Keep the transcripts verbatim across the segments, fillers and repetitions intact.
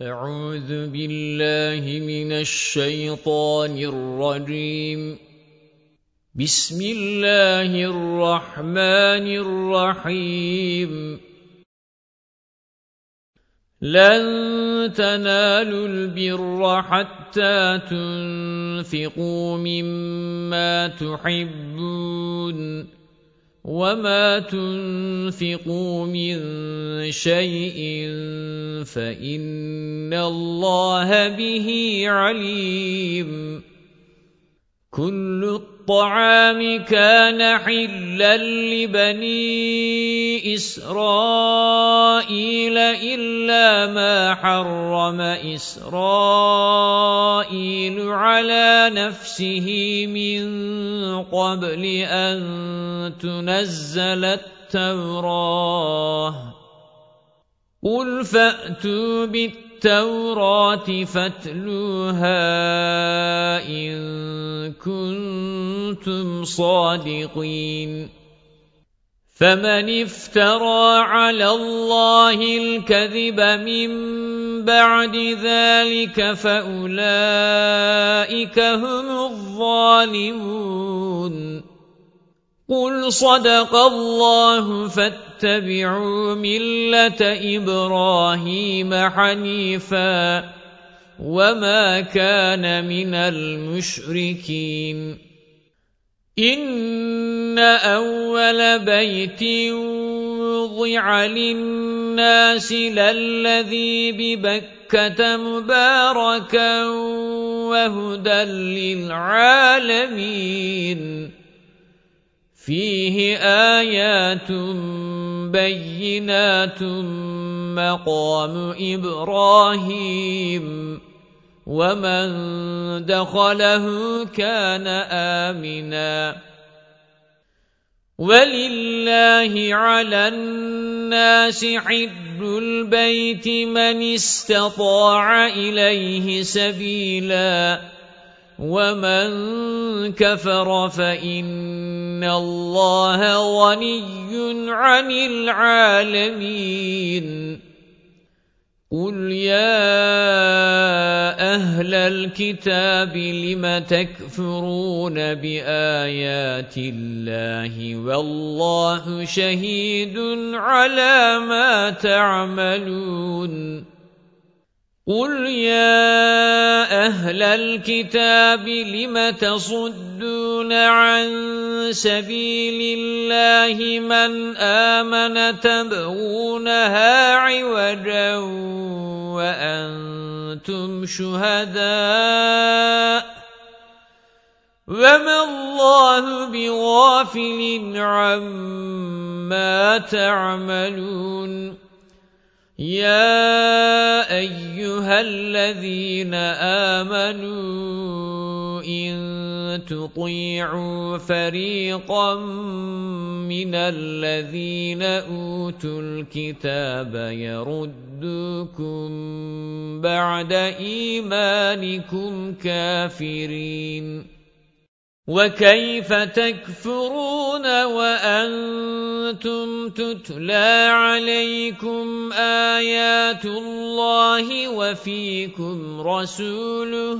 أعوذ بالله من الشيطان الرجيم بسم الله الرحمن الرحيم لن تنالوا البر حتى تنفقوا مما تحبون وما تنفقوا من شيء فإن الله به عليم كل الطعام كان حلا لبني إسرائيل إلا ما حرم إسرائيل على نفسه من قبل أن تنزل التوراة قل فأتوا بالتوراة فاتلوها إن كنتم صادقين فمن افترى على الله الكذب من بعد ذلك فأولئك هم الظالمون قل صدق الله فاتبعوا ملة إبراهيم حنيفا وما كان من المشركين إن أول بيت وضع للناس للذي ببكة مباركا وهدى للعالمين فيه آيات بينات مقام إبراهيم ومن دخله كان آمنا ولله على الناس حج البيت من استطاع إليه سبيلا ومن كفر فإن الله غني عن العالمين قل يا أهل الكتاب لم تكفرون بآيات الله والله شهيد على ما تعملون قل يا أهل الكتاب لم تصدون عن سبيل الله من آمن تبغونها عوجا وأنتم شهداء وما الله بغافل عما تعملون يا أيها الذين آمنوا إن تطيعوا فريقا من الذين أوتوا الكتاب يردوكم بعد إيمانكم كافرين وكيف تكفرون وأنتم تتلى عليكم آيات الله وفيكم رسوله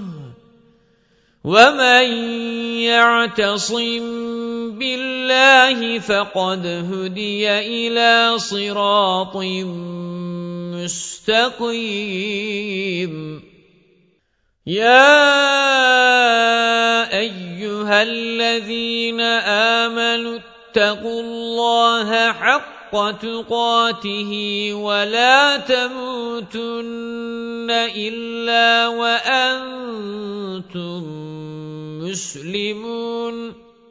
ومن يعتصم بالله فقد هدي إلى صراط مستقيم يا أيها الذين آمنوا اتقوا الله حق تقاته ولا تموتن إلا وأنتم مسلمون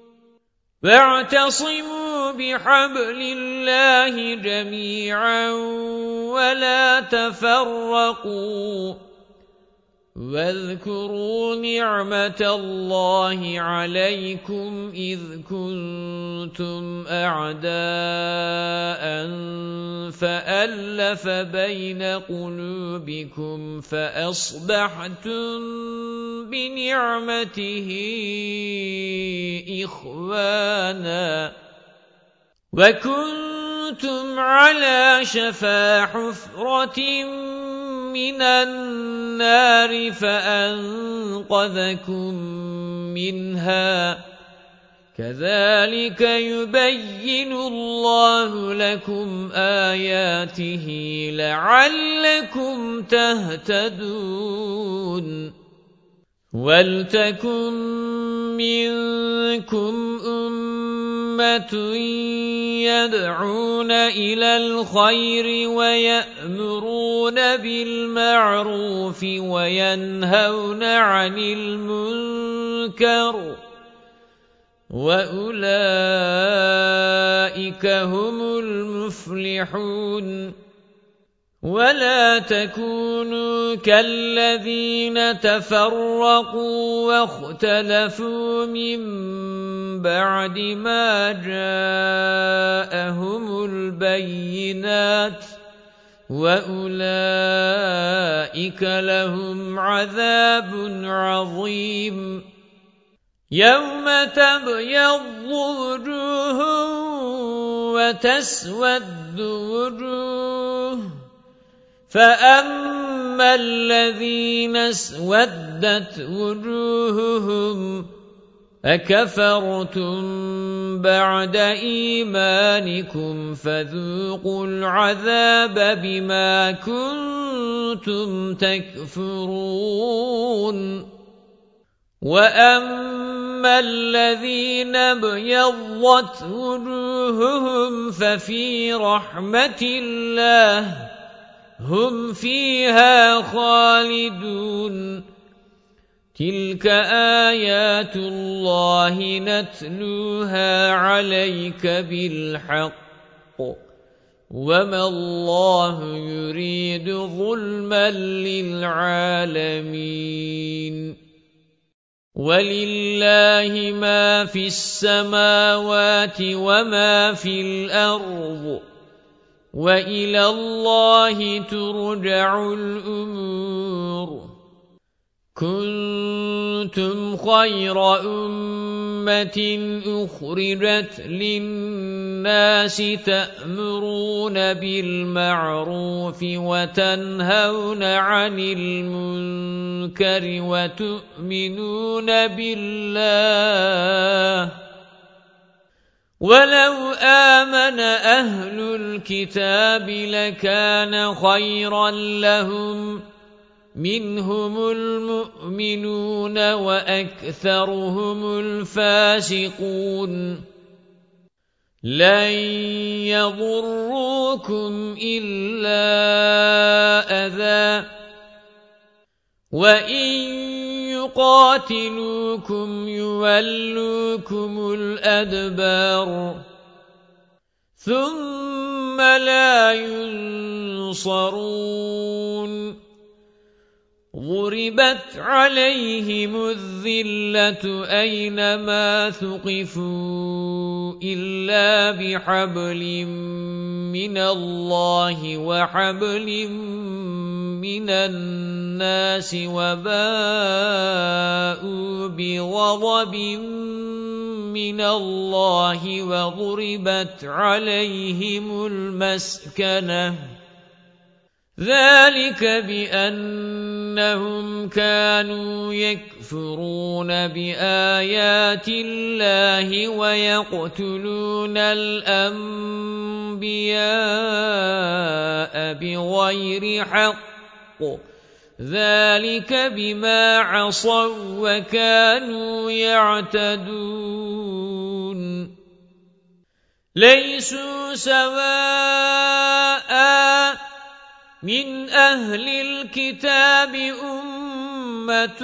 واعتصموا بحبل الله جميعا ولا تفرقوا واذكروا نعمة الله عليكم إذ كنتم أعداء فألف بين قلوبكم فأصبحتم بنعمته إخوانا وكنتم على شفا حفرة مِنَ النَّارِ فَأَنقَذَكُم مِّنْهَا كَذَلِكَ يُبَيِّنُ اللَّهُ لَكُمْ آيَاتِهِ لَعَلَّكُمْ تَهْتَدُونَ وَلْتَكُن مِّنكُمْ أُمَّةٌ يَدْعُونَ إِلَى الْخَيْرِ وَيَأْمُرُونَ بِالْمَعْرُوفِ وَيَنْهَوْنَ عَنِ الْمُنكَرِ وَأُولَئِكَ هُمُ الْمُفْلِحُونَ وَلَا تَكُونُوا كَالَّذِينَ تَفَرَّقُوا وَاخْتَلَفُوا مِنْ بَعْدِ مَا جَاءَهُمُ الْبَيِّنَاتُ وَأُولَئِكَ لَهُمْ عَذَابٌ عَظِيمٌ يَوْمَ تَبْيَضُّ وُجُوهٌ وَتَسْوَدُّ وُجُوهٌ فَأَمَّا الَّذِينَ اسْوَدَّتْ وُجُوهُهُمْ أَكَفَرْتُمْ بَعْدَ إِيمَانِكُمْ فَذُوقُوا الْعَذَابَ بِمَا كُنتُمْ تَكْفُرُونَ وَأَمَّا الَّذِينَ ابْيَضَّتْ وُجُوهُهُمْ فَفِي رَحْمَةِ اللَّهِ هُمْ فِيهَا خَالِدُونَ تِلْكَ آيَاتُ اللَّهِ نَتْلُوهَا عَلَيْكَ بِالْحَقِّ وَمَا اللَّهُ يُرِيدُ ظُلْمًا لِلْعَالَمِينَ وَلِلَّهِ مَا فِي السَّمَاوَاتِ وَمَا فِي الْأَرْضِ وَإِلَى اللَّهِ تُرْجَعُ الْأُمُورُ كُنتُمْ خَيْرَ أُمَّةٍ أُخْرِجَتْ لِلنَّاسِ تَأْمُرُونَ بِالْمَعْرُوفِ وَتَنْهَوْنَ عَنِ الْمُنكَرِ وَتُؤْمِنُونَ بِاللَّهِ وَلَوْ آمَنَ أَهْلُ الْكِتَابِ لَكَانَ خَيْرًا لَّهُمْ مِنْهُمُ الْمُؤْمِنُونَ وَأَكْثَرُهُمُ الْفَاسِقُونَ لَن يَضُرُّوكُمْ إِلَّا أَذًى وَإِن يُقَاتِلُوكُمْ يُوَلُّوكُمُ الْأَدْبَارَ ثُمَّ لَا يُنصَرُونَ ضُرِبَتْ عَلَيْهِمُ الذِّلَّةُ أَيْنَمَا ثُقِفُوا إِلَّا بِحَبْلٍ مِّنَ اللَّهِ وَحَبْلٍ مِّنَ النَّاسِ وَبَاءُوا بِغَضَبٍ مِّنَ اللَّهِ وَضُرِبَتْ عَلَيْهِمُ الْمَسْكَنَةُ ذَلِكَ بِأَنَّهُمْ كَانُوا يَكْفُرُونَ بِآيَاتِ اللَّهِ وَيَقْتُلُونَ الْأَنبِيَاءَ بِغَيْرِ حَقٍّ ذَلِكَ بِمَا عَصَوا وَكَانُوا يَعْتَدُونَ لَيْسُوا سَوَاءً مِنْ أَهْلِ الْكِتَابِ أُمَّةٌ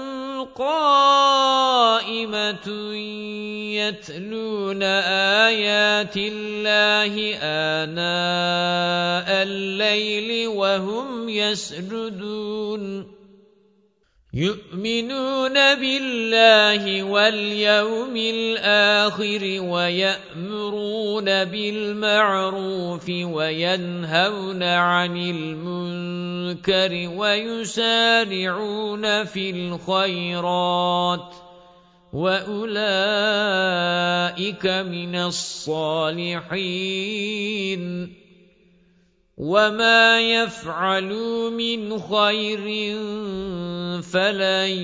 قَائِمَةٌ يَتْلُونَ آيَاتِ اللَّهِ آنَاءَ اللَّيْلِ وَهُمْ يَسْجُدُونَ يُؤْمِنُونَ بِاللَّهِ وَالْيَوْمِ الْآخِرِ وَيَأْمُرُونَ بِالْمَعْرُوفِ وَيَنْهَوْنَ عَنِ الْمُنكَرِ وَيُسَارِعُونَ فِي الْخَيْرَاتِ وَأُولَئِكَ مِنَ الصَّالِحِينَ وَمَا يَفْعَلُوا مِنْ خَيْرٍ فَلَنْ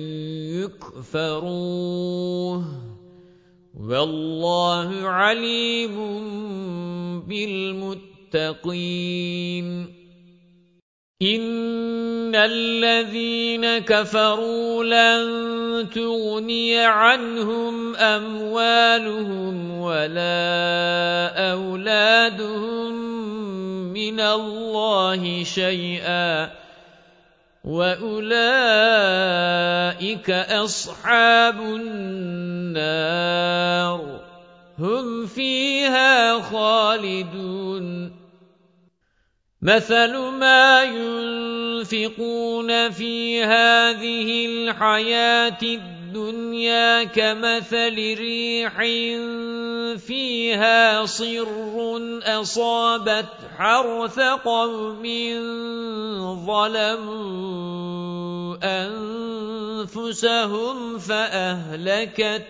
يُكْفَرُوهُ وَاللَّهُ عَلِيمٌ بِالْمُتَّقِينَ إِنَّ الَّذِينَ كَفَرُوا لَن تُغْنِيَ عَنْهُمْ أَمْوَالُهُمْ وَلَا أَوْلَادُهُمْ مِنَ اللَّهِ شَيْئًا وَأُولَئِكَ أَصْحَابُ النَّارِ هُمْ فِيهَا خَالِدُونَ مَثَلُ مَا يُنْفِقُونَ فِي هَذِهِ الْحَيَاةِ الدُّنْيَا كَمَثَلِ رِيحٍ فِيهَا صِرٌّ أَصَابَتْ حَرْثَ قَوْمٍ ظَلَمُوا أَنفُسَهُمْ فَأَهْلَكَتْهُ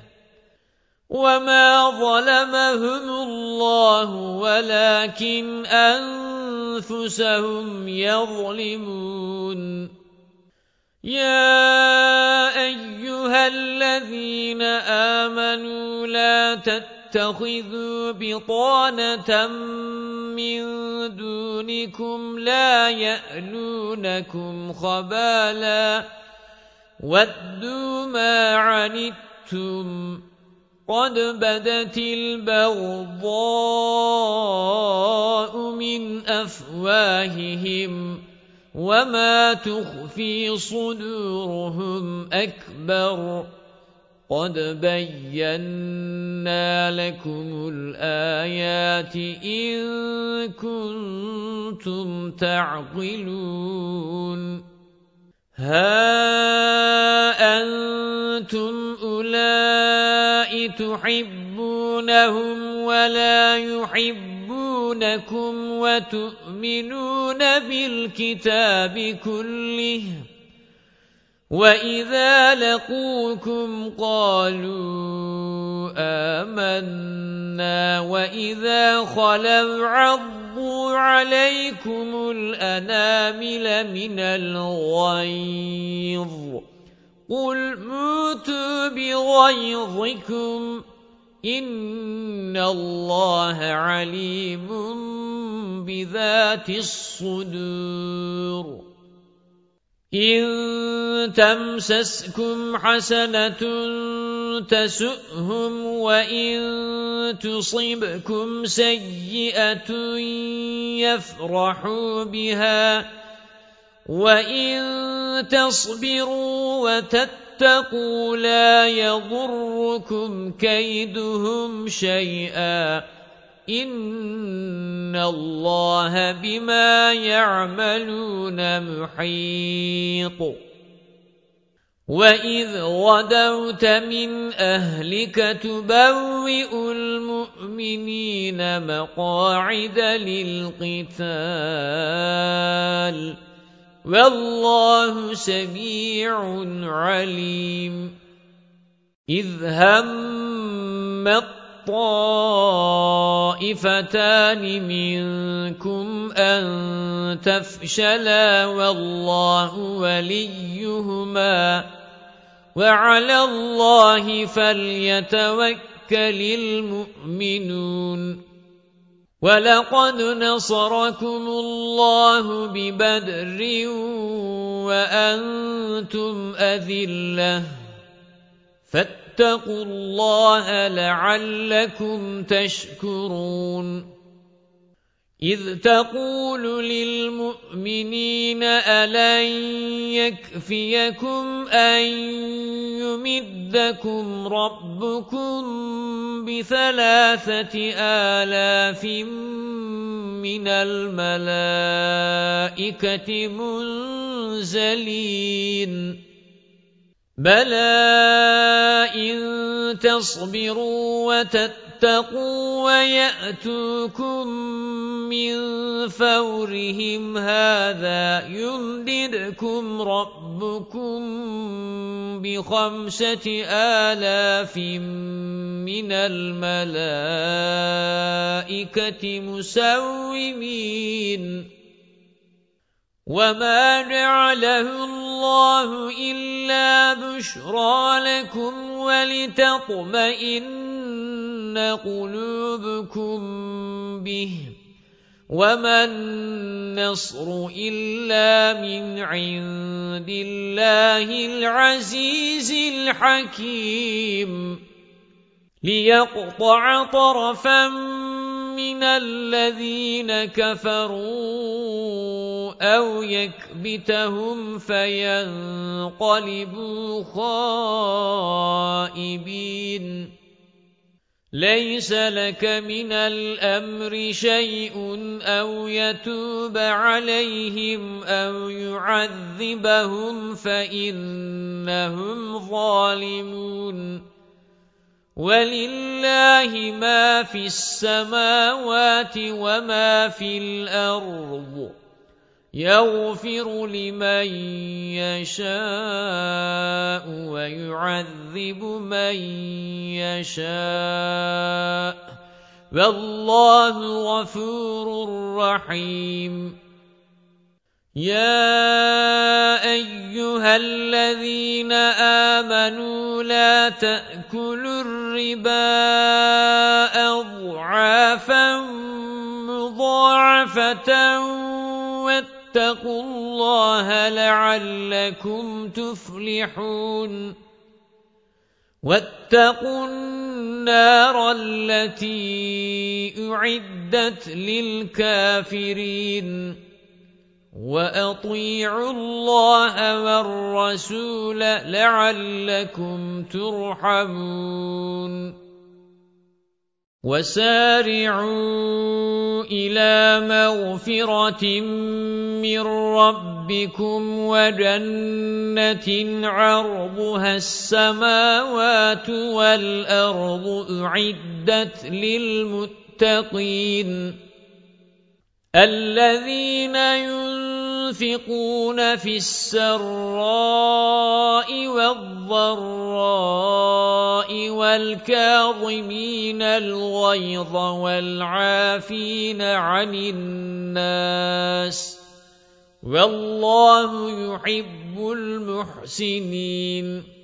وَمَا ظَلَمَهُمُ اللَّهُ وَلَكِنْ أَنفُسَهُمْ يَظْلِمُونَ يَا أَيُّهَا الَّذِينَ آمَنُوا لَا تَتَّخِذُوا بِطَانَةً مِّن دُونِكُمْ لَا يَأْلُونَكُمْ خَبَالًا وَدُّوا مَا عَنِتُّمْ قَدْ بَدَتِ الْبَغْضَاءُ مِنْ أَفْوَاهِهِمْ وَمَا تُخْفِي صُدُورُهُمْ أَكْبَرُ قَدْ بَيَّنَّا لَكُمُ الْآيَاتِ إِن كُنتُمْ تَعْقِلُونَ هَا أَنْتُمْ أُولَاءِ تُحِبُّونَهُمْ وَلَا يُحِبُّونَكُمْ وَتُؤْمِنُونَ بِالْكِتَابِ كُلِّهِ وَإِذَا لَقُوكُمْ قَالُوا آمَنَّا وَإِذَا خَلَوْا عَضُّوا عَلَيْكُمُ الْأَنَامِلَ مِنَ الْغَيْظِ قُلْ مُوتُوا بِغَيْظِكُمْ إِنَّ اللَّهَ عَلِيمٌ بِذَاتِ الصُّدُورِ إِن تَمْسَسْكُمْ حَسَنَةٌ تَسُؤْهُمْ وَإِن تُصِبْكُمْ سَيِّئَةٌ يَفْرَحُوا بِهَا وَإِن تَصْبِرُوا وَتَتَّقُوا لَا يَضُرُّكُمْ كَيْدُهُمْ شَيْئًا إِنَّ اللَّهَ بِمَا يَعْمَلُونَ مُحِيطٌ وَإِذْ غَدَوْتَ مِنْ أَهْلِكَ تُبَوِّئُ الْمُؤْمِنِينَ مَقَاعِدَ لِلْقِتَالِ وَاللَّهُ سَمِيعٌ عَلِيمٌ إِذْ هَمَّتْ طَائِفَتَانِ مِنكُمْ أَن تَفْشَلَا وَاللَّهُ وَلِيُّهُمَا وَعَلَى اللَّهِ فَلْيَتَوَكَّلِ الْمُؤْمِنُونَ وَلَقَدْ نَصَرَكُمُ اللَّهُ بِبَدْرٍ وَأَنْتُمْ أَذِلَّةٌ فَاتَّقُوا اللَّهَ لَعَلَّكُمْ تَشْكُرُونَ إِذْ تَقُولُ لِلْمُؤْمِنِينَ أَلَنْ يَكْفِيَكُمْ أَنْ يُمِدَّكُمْ رَبُّكُمْ بِثَلَاثَةِ آلَافٍ مِنَ الْمَلَائِكَةِ مُنْزَلِينَ بَلَى إِن تَصْبِرُوا وَتَتَّقُوا وَيَأْتُوكُم مِّن فَوْرِهِمْ هَٰذَا يُمْدِدْكُمْ رَبُّكُم بِخَمْسَةِ آلَافٍ مِّنَ الْمَلَائِكَةِ مُسَوِّمِينَ وَمَا جَعَلَهُ اللَّهُ إِلَّا بُشْرَىٰ لَكُمْ وَلِتَطْمَئِنَّ قُلُوبُكُم بِهِ وَمَا النَّصْرُ إِلَّا مِنْ عِندِ اللَّهِ الْعَزِيزِ الْحَكِيمِ لِيَقْطَعَ طَرَفًا مِّنَ الَّذِينَ كَفَرُوا أَوْ يَكْبِتَهُمْ فَيَنقَلِبُوا خَائِبِينَ لَيْسَ لَكَ مِنَ الْأَمْرِ شَيْءٌ أَوْ يَتُوبَ عَلَيْهِمْ أَوْ يُعَذِّبَهُمْ فَإِنَّهُمْ ظَالِمُونَ وَلِلَّهِ مَا فِي السَّمَاوَاتِ وَمَا فِي الْأَرْضِ يَغْفِرُ لِمَن يَشَاءُ وَيُعَذِّبُ مَن يَشَاءُ وَاللَّهُ غَفُورٌ رَّحِيمٌ يَا أَيُّهَا الَّذِينَ آمَنُوا لَا تَأْكُلُوا الرِّبَا أَضْعَافًا مُضَاعَفَةً وَاتَّقُوا اللَّهَ لَعَلَّكُمْ تُفْلِحُونَ وَاتَّقُوا النَّارَ الَّتِي أُعِدَّتْ لِلْكَافِرِينَ وَأَطِيعُوا اللَّهَ وَالرَّسُولَ لَعَلَّكُمْ تُرْحَمُونَ وَسَارِعُوا إِلَى مَغْفِرَةٍ مِّن رَّبِّكُمْ وَجَنَّةٍ عَرْضُهَا السَّمَاوَاتُ وَالْأَرْضُ أُعِدَّتْ لِلْمُتَّقِينَ الَّذِينَ يُنفِقُونَ فِي السَّرَّاءِ وَالضَّرَّاءِ وَالْكَاظِمِينَ الْغَيْظَ وَالْعَافِينَ عَنِ النَّاسِ وَاللَّهُ يُحِبُّ الْمُحْسِنِينَ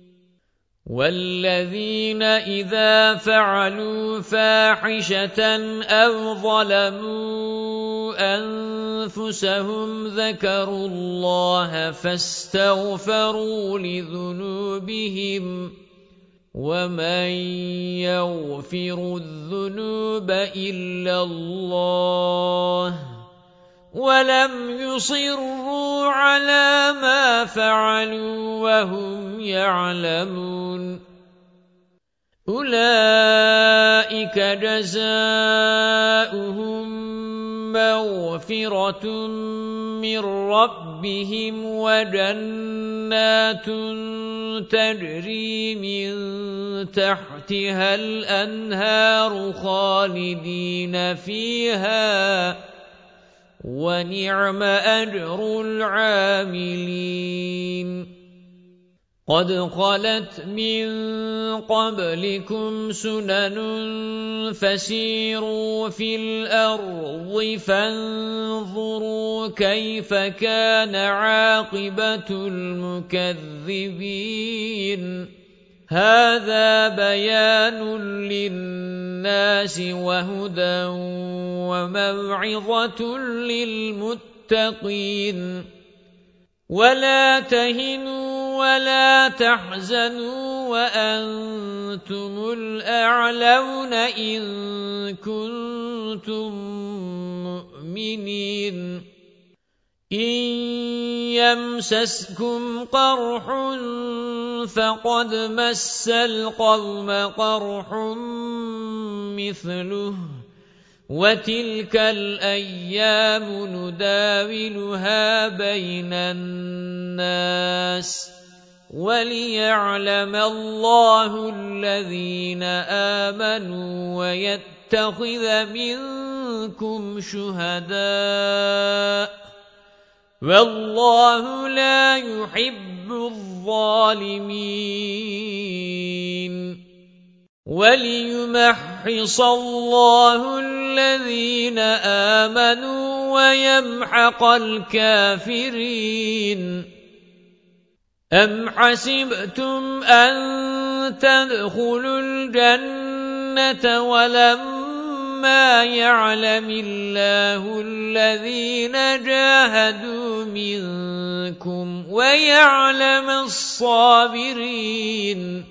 وَالَّذِينَ إِذَا فَعَلُوا فَاحِشَةً أَوْ ظَلَمُوا أَنفُسَهُمْ ذَكَرُوا اللَّهَ فَاسْتَغْفَرُوا لِذُنُوبِهِمْ وَمَن يَغْفِرُ الذُّنُوبَ إِلَّا اللَّهُ وَلَمْ يُصِرُّوا عَلَى مَا فَعَلُوا وَهُمْ يَعْلَمُونَ أُولَئِكَ جَزَاؤُهُم مَّغْفِرَةٌ مِّن رَّبِّهِمْ وَجَنَّاتٌ تَجْرِي مِن تَحْتِهَا الْأَنْهَارُ خَالِدِينَ فِيهَا وَنِعْمَ أَجْرُ الْعَامِلِينَ قَدْ خَلَتْ مِن قَبْلِكُمْ سُنَنٌ فَسِيرُوا فِي الْأَرْضِ فَانظُرُوا كَيْفَ كَانَ عَاقِبَةُ الْمُكَذِّبِينَ هَذَا بَيَانٌ لِلنَّاسِ وَهُدًى وَمَوْعِظَةٌ لِلْمُتَّقِينَ وَلَا تَهِنُوا وَلَا تَحْزَنُوا وَأَنْتُمُ الْأَعْلَوْنَ إِن كُنتُم مُّؤْمِنِينَ إِن يَمْسَسْكُمْ قَرْحٌ فَقَدْ مَسَّ الْقَوْمَ قَرْحٌ مِثْلُهُ وَتِلْكَ الْأَيَّامُ نُدَاوِلُهَا بَيْنَ النَّاسِ وَلِيَعْلَمَ اللَّهُ الَّذِينَ آمَنُوا وَيَتَّقُوا يتخذ منكم شهداء والله لا يحب الظالمين وليمحص الله الذين آمنوا ويمحق الكافرين أم حسبتم أن تدخلوا الجنة ولما يعلم الله الذين جاهدوا منكم ويعلم الصابرين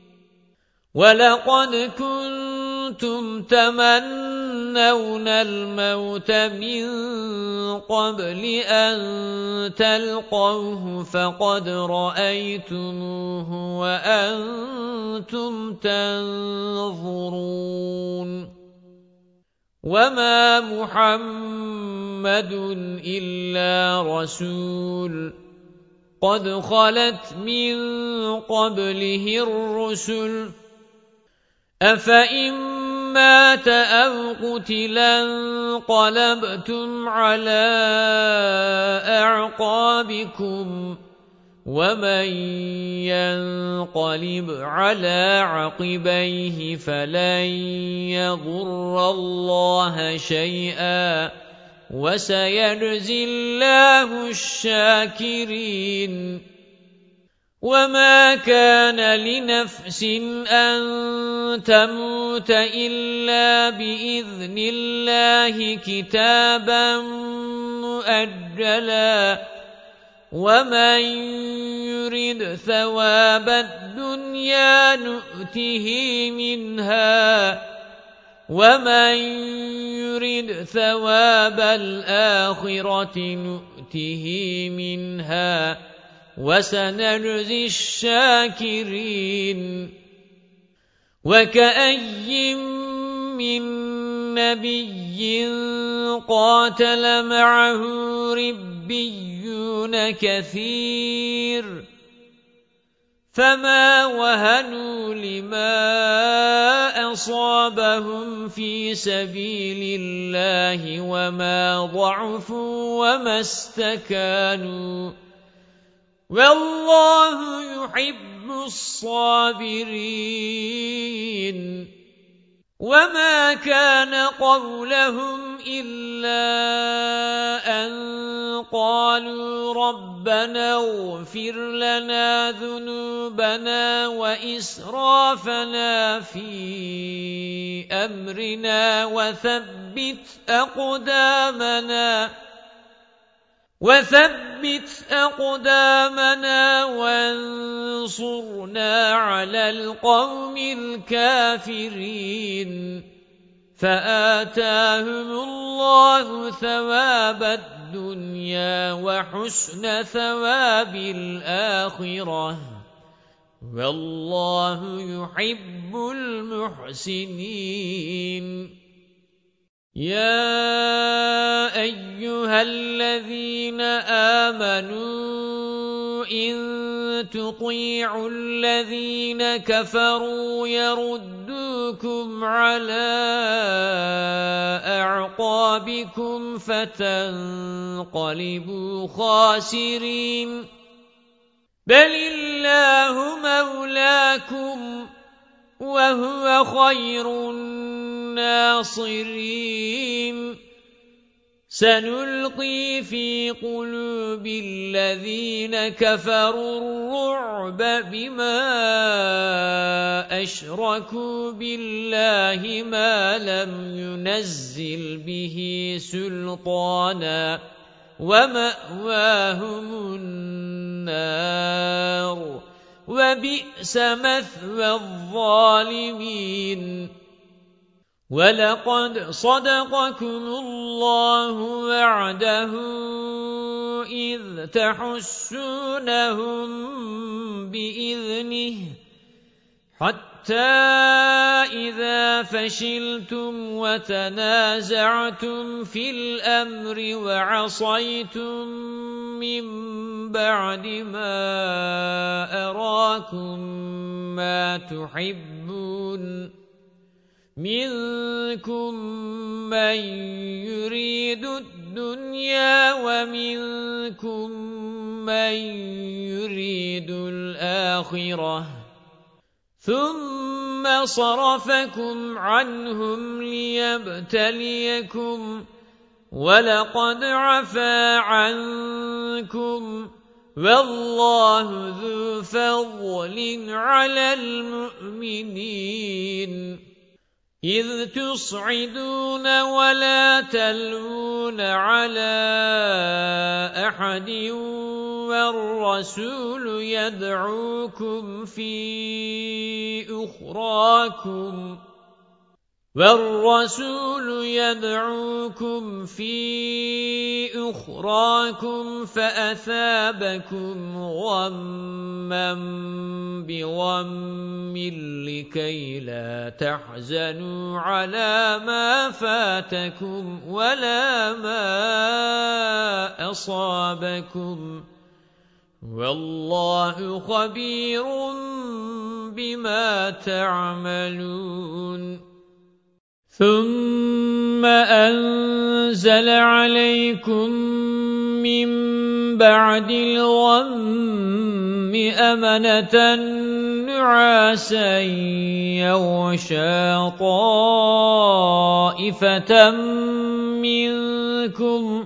ولقد كنتم تمنون الموت من قبل أن تلقوه فقد رأيتموه وأنتم تنظرون وما محمد إلا رسول قد خلت من قبله الرسل أفإن مات أو قتلا انقلبتم على أعقابكم ومن ينقلب على عقبيه فلن يضر الله شيئا وسيجزي الله الشاكرين وما كان لنفس أن تموت إلا بإذن الله كتابا مؤجلا ومن يرد ثواب الدنيا نؤته منها ومن يرد ثواب الآخرة نؤته منها وسنجزي الشاكرين وكأي من نبي قاتل معه ربيون كثير فما وهنوا لما أصابهم في سبيل الله وما ضعفوا وما استكانوا والله يحب الصابرين وما كان قولهم إلا أن قالوا ربنا اغفر لنا ذنوبنا وإسرافنا في أمرنا وثبت أقدامنا وثبت أقدامنا وانصرنا على القوم الكافرين فآتاهم الله ثواب الدنيا وحسن ثواب الآخرة والله يحب المحسنين يا أيها الذين آمنوا إن تطيعوا الذين كفروا يردوكم على أعقابكم فتنقلبوا خاسرين بل الله مولاكم وهو خير الناصرين سنلقي في قلوب الذين كفروا الرعب بما أشركوا بالله ما لم ينزل به سلطانا ومأواهم النار وبئس مثوى الظالمين وَلَقَدْ صَدَقَكُمُ اللَّهُ وَعْدَهُ إِذْ تَحُسُّونَهُم بِإِذْنِهِ حَتَّى إِذَا فَشِلْتُمْ وَتَنَازَعْتُمْ فِي الْأَمْرِ وَعَصَيْتُمْ مِنْ بَعْدِ مَا أَرَاكُمْ مَا تُحِبُّونَ مِنكُم مَّن يُرِيدُ الدُّنْيَا وَمِنكُم مَّن يُرِيدُ الْآخِرَةَ ثُمَّ صَرَفَكُمْ عَنْهُمْ لِيَبْتَلِيَكُمْ وَلَقَدْ عَفَا عَنكُمْ وَاللَّهُ ذُو فَضْلٍ عَلَى الْمُؤْمِنِينَ إِذْ تُصْعِدُونَ وَلَا تَلْوُونَ عَلَى أَحَدٍ وَالرَّسُولُ يَدْعُوكُمْ فِي أُخْرَاكُمْ وَالرَّسُولُ يَدْعُوكُمْ فِي أُخْرَاكُمْ فَأَثَابَكُمْ غَمًّا بِغَمٍّ لِكَيْ لَا تَحْزَنُوا عَلَى مَا فَاتَكُمْ وَلَا مَا أَصَابَكُمْ وَاللَّهُ خَبِيرٌ بِمَا تَعْمَلُونَ ثُمَّ أَنزَلَ عَلَيْكُم مِّن بَعْدِ الْغَمِّ أَمَنَةً نُّعَاسًا يَغْشَىٰ طَائِفَةً مِّنكُمْ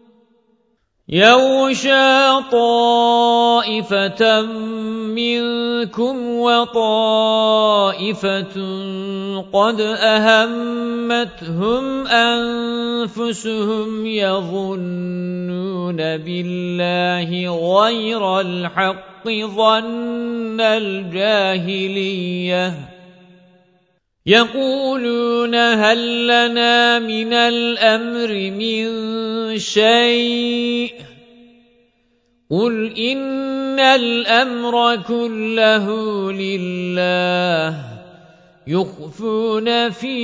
يَغْشَىٰ طَائِفَةً مِّنكُمْ وَطَائِفَةٌ قَدْ أَهَمَّتْهُمْ أَنفُسُهُمْ يَظُنُّونَ بِاللَّهِ غَيْرَ الْحَقِّ ظَنَّ الْجَاهِلِيَّةِ يَقُولُونَ هَل لَّنَا مِنَ الْأَمْرِ مِن شَيْءٍ قُلْ إِنَّ الْأَمْرَ كُلَّهُ لِلَّهِ يُخْفُونَ فِي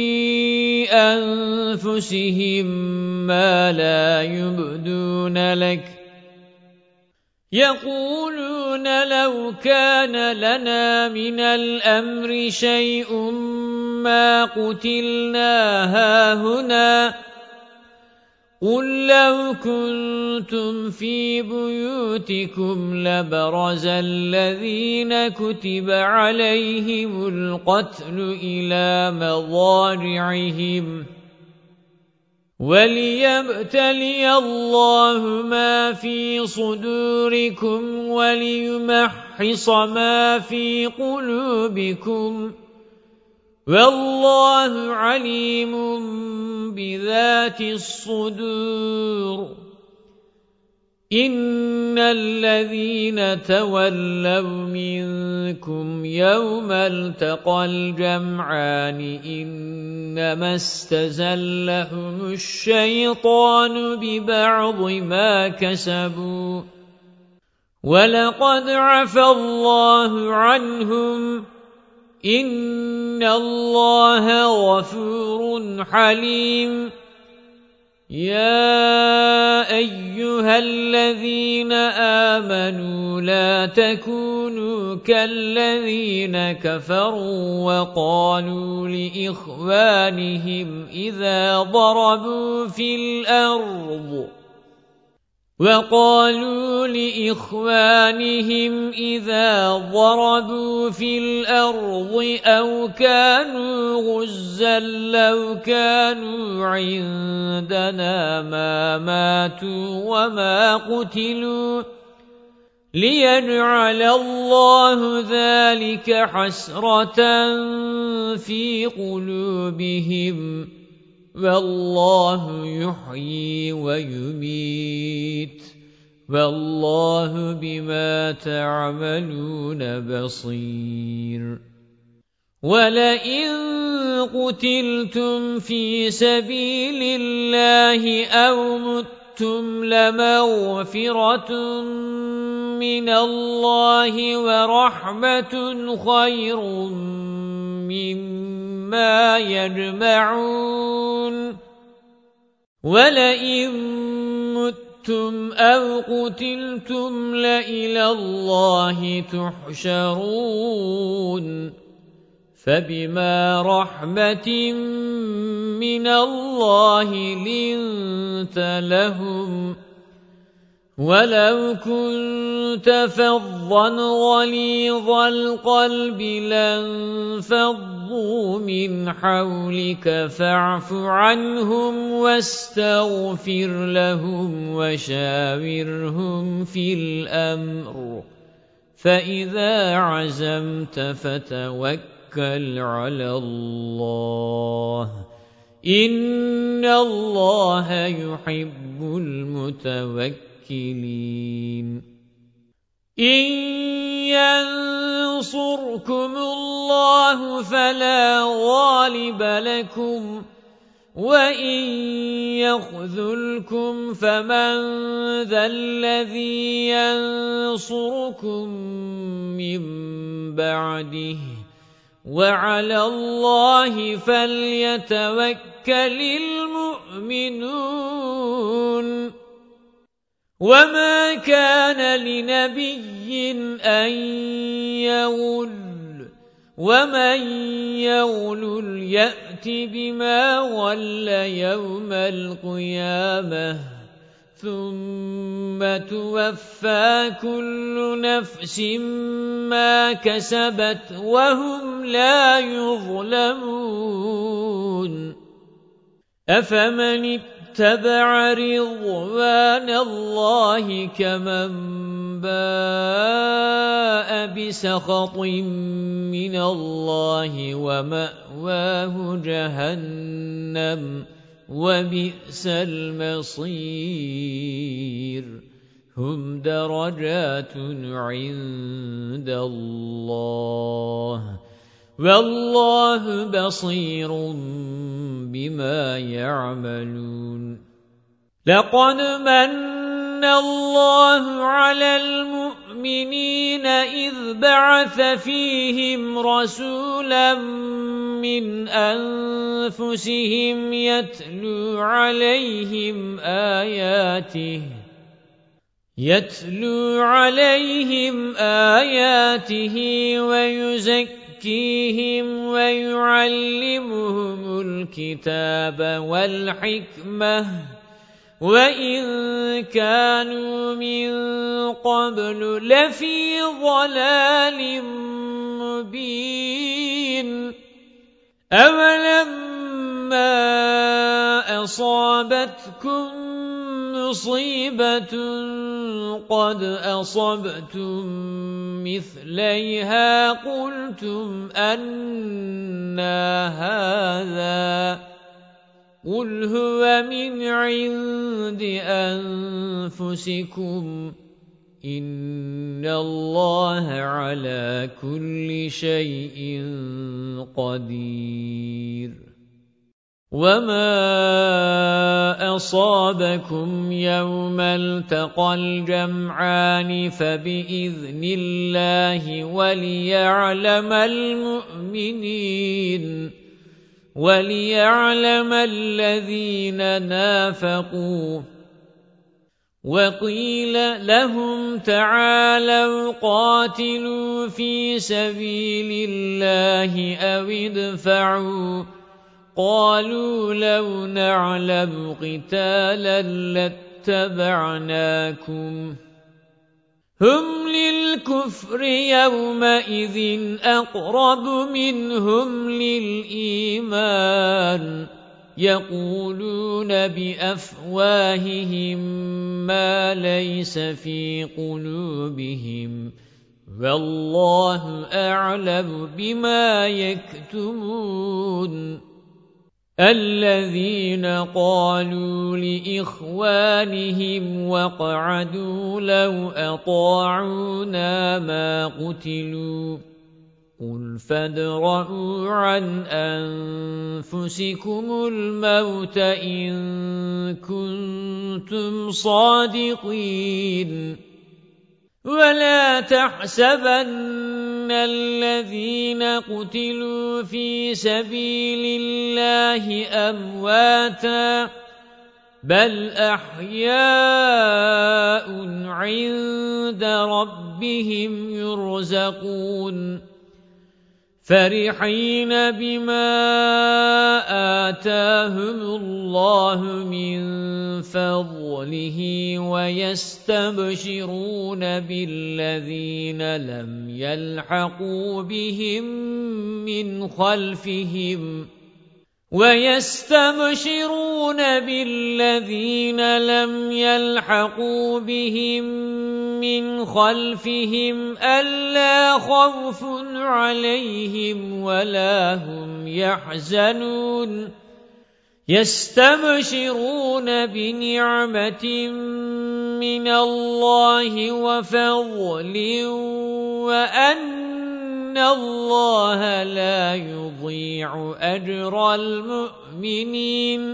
أَنفُسِهِم مَّا لَا يُبْدُونَ لَكَ يَقُولُونَ لَوْ كَانَ لَنَا مِنَ الْأَمْرِ شَيْءٌ مَّا قُتِلْنَا هَاهُنَا قُل لَّوْ كُنتُمْ فِي بُيُوتِكُمْ لَبَرَزَ الَّذِينَ كُتِبَ عَلَيْهِمُ الْقَتْلُ إِلَى مَضَاجِعِهِمْ وَلِيَبْتَلِيَ اللَّهُ مَا فِي صُدُورِكُمْ وَلِيُمَحِّصَ مَا فِي قُلُوبِكُمْ وَاللَّهُ عَلِيمٌ بِذَاتِ الصُّدُورِ إِنَّ الَّذِينَ تَوَلَّوْا مِنكُمْ يَوْمَ الْتَقَى الْجَمْعَانِ إِنَّمَا اسْتَزَلَّهُمُ الشَّيْطَانُ بِبَعْضِ مَا كَسَبُوا وَلَقَدْ عَفَا اللَّهُ عَنْهُمْ إِنَّ اللَّهَ غَفُورٌ حَلِيمٌ يَا أَيُّهَا الَّذِينَ آمَنُوا لَا تَكُونُوا كَالَّذِينَ كَفَرُوا وَقَالُوا لِإِخْوَانِهِمْ إِذَا ضَرَبُوا فِي الْأَرْضِ وَقَالُوا لِإِخْوَانِهِمْ إِذَا ضَرَبُوا فِي الْأَرْضِ أَوْ كَانُوا غُزًّى لَّوْ كَانُوا عِندَنَا مَا مَاتُوا وَمَا قُتِلُوا لِيَجْعَلَ اللَّهُ ذَلِكَ حَسْرَةً فِي قُلُوبِهِمْ وَاللَّهُ يُحْيِي وَيُمِيتُ وَاللَّهُ بِمَا تَعْمَلُونَ بَصِيرٌ وَلَئِن قُتِلْتُمْ فِي سَبِيلِ اللَّهِ أَوْ مُتُّمْ لَمَغْفِرَةٌ مِّنَ اللَّهِ وَرَحْمَةٌ خَيْرٌ مِّمَّا يَجْمَعُونَ وَلَئِن مُتُّمْ أَوْ قُتِلْتُمْ لَإِلَى اللَّهِ تُحْشَرُونَ فبما رحمة من الله لنت لهم ولو كنت فظا غليظ القلب لانفضوا من حولك فاعف عنهم واستغفر لهم وشاورهم في الأمر فإذا عزمت فتوكل على الله إن الله يحب المتوكلين إن ينصركم الله فلا غالب لكم وَإِن يَخْذُلْكُمْ فَمَنْ ذَا الَّذِي يَنصُرُكُمْ مِنْ بَعْدِهِ وَعَلَى اللَّهِ فَلْيَتَوَكَّلِ الْمُؤْمِنُونَ وَمَا كَانَ لِنَبِيٍّ أَنْ يَغُلَّ وَمَنْ يَغْلُلْ يَأْتِ بِمَا غَلَّ يَوْمَ الْقِيَامَةِ ثُمَّ تُوَفَّى كُلُّ نَفْسٍ مَا كَسَبَتْ وَهُمْ لَا يُظْلَمُونَ أَفَمَنِ اتَّبَعَ رِضْوَانَ اللَّهِ كَمَنْ باء بسخط من الله ومأواه جهنم وبئس المصير هم درجات عند الله والله بصير بما يعملون لقد من اللَّهُ عَلَى الْمُؤْمِنِينَ إِذْ بَعَثَ فِيهِمْ رَسُولًا مِنْ أَنفُسِهِمْ يَتْلُو عَلَيْهِمْ آيَاتِهِ يَتْلُو عَلَيْهِمْ آيَاتِهِ وَيُزَكِّيهِمْ وَيُعَلِّمُهُمُ الْكِتَابَ وَالْحِكْمَةَ وَإِنْ كَانُوا مِنْ قَبْلُ لَفِي ضَلَالٍ مُبِينٍ أَوَلَمَّا أَصَابَتْكُمْ مُصِيبَةٌ قَدْ أَصَبْتُمْ مِثْلَيْهَا قُلْتُمْ أَنَّى هَذَا قُلْ هُوَ مِنْ عِنْدِ أَنفُسِكُمْ إِنَّ اللَّهَ عَلَى كُلِّ شَيْءٍ قَدِيرٌ وَمَا أَصَابَكُمْ يَوْمَ الْتَقَى الْجَمْعَانِ فَبِإِذْنِ اللَّهِ وَلِيَعْلَمَ الْمُؤْمِنِينَ وَلِيَعْلَمَ الَّذِينَ نَافَقُوا وَقِيلَ لَهُمْ تَعَالَوْا قَاتِلُوا فِي سَبِيلِ اللَّهِ أَوِ ادْفَعُوا قَالُوا لَوْ نَعْلَمُ قِتَالًا لَاتَّبَعْنَاكُمْ هُمْ لِلْكُفْرِ يَوْمَئِذٍ أَقْرَبُ مِنْهُمْ لِلْإِيمَانِ يَقُولُونَ بِأَفْوَاهِهِمْ مَا لَيْسَ فِي قُلُوبِهِمْ وَاللَّهُ أَعْلَمُ بِمَا يَكْتُمُونَ الَّذِينَ قَالُوا لِإِخْوَانِهِمْ وَقَعَدُوا لَوْ أَطَاعُونَا مَا قُتِلُوا قُلْ فَادْرَءُوا عَنْ أَنفُسِكُمُ الْمَوْتَ إِن كُنتُمْ صَادِقِينَ وَلَا تَحْسَبَنَّ الَّذِينَ قُتِلُوا فِي سَبِيلِ اللَّهِ أَمْوَاتًا بَلْ أَحْيَاءٌ عِندَ رَبِّهِمْ يُرْزَقُونَ فرحين بما آتاهم الله من فضله ويستبشرون بالذين لم يلحقوا بهم من خلفهم وَيَسْتَبْشِرُونَ بِالَّذِينَ لَمْ يَلْحَقُوا بِهِمْ مِنْ خَلْفِهِمْ أَلَّا خَوْفٌ عَلَيْهِمْ وَلَا هُمْ يَحْزَنُونَ يَسْتَبْشِرُونَ بِنِعْمَةٍ مِنَ اللَّهِ وَفَضْلٍ وَأَنَّ إِنَّ اللَّهَ لَا يُضِيعُ أَجْرَ الْمُؤْمِنِينَ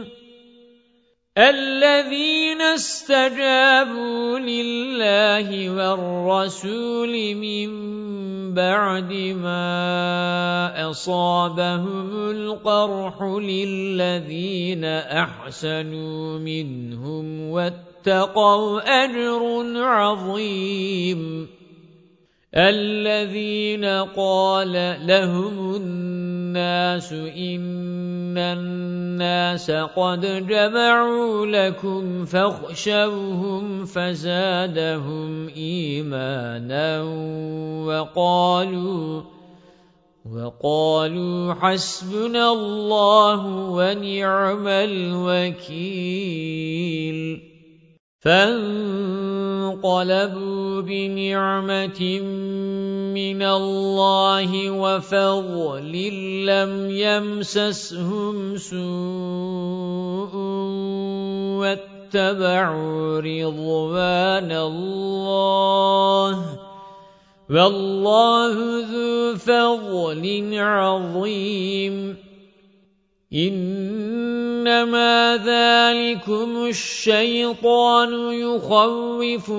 الَّذِينَ اسْتَجَابُوا لِلَّهِ وَالرَّسُولِ مِنْ بَعْدِ مَا أَصَابَهُمُ الْقَرْحُ لِلَّذِينَ أَحْسَنُوا مِنْهُمْ وَاتَّقَوْا أَجْرٌ عَظِيمٌ الَّذِينَ قَالَ لَهُمُ النَّاسُ إِنَّ النَّاسَ قَدْ جَمَعُوا لَكُمْ فَاخْشَوْهُمْ فَزَادَهُمْ إِيمَانًا وَقَالُوا وَقَالُوا حَسْبُنَا اللَّهُ وَنِعْمَ الْوَكِيلُ فَانقَلَبُوا بِنِعْمَةٍ مِنَ اللَّهِ وَفَضْلٍ لَّمْ يَمْسَسْهُمْ سُوءٌ وَاتَّبَعُوا رِضْوَانَ اللَّهِ وَاللَّهُ ذُو فَضْلٍ عَظِيمٍ إِنَّمَا ذَلِكُمُ الشَّيْطَانُ يُخَوِّفُ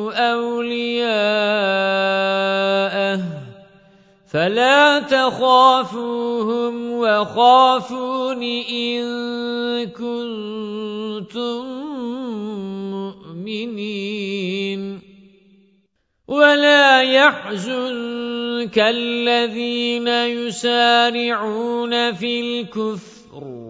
أَوْلِيَاءَهُ فَلَا تَخَافُوهُمْ وَخَافُونِ إِن كُنتُم مُّؤْمِنِينَ وَلَا يَحْزُنكَ الَّذِينَ يُسَارِعُونَ فِي الْكُفْرِ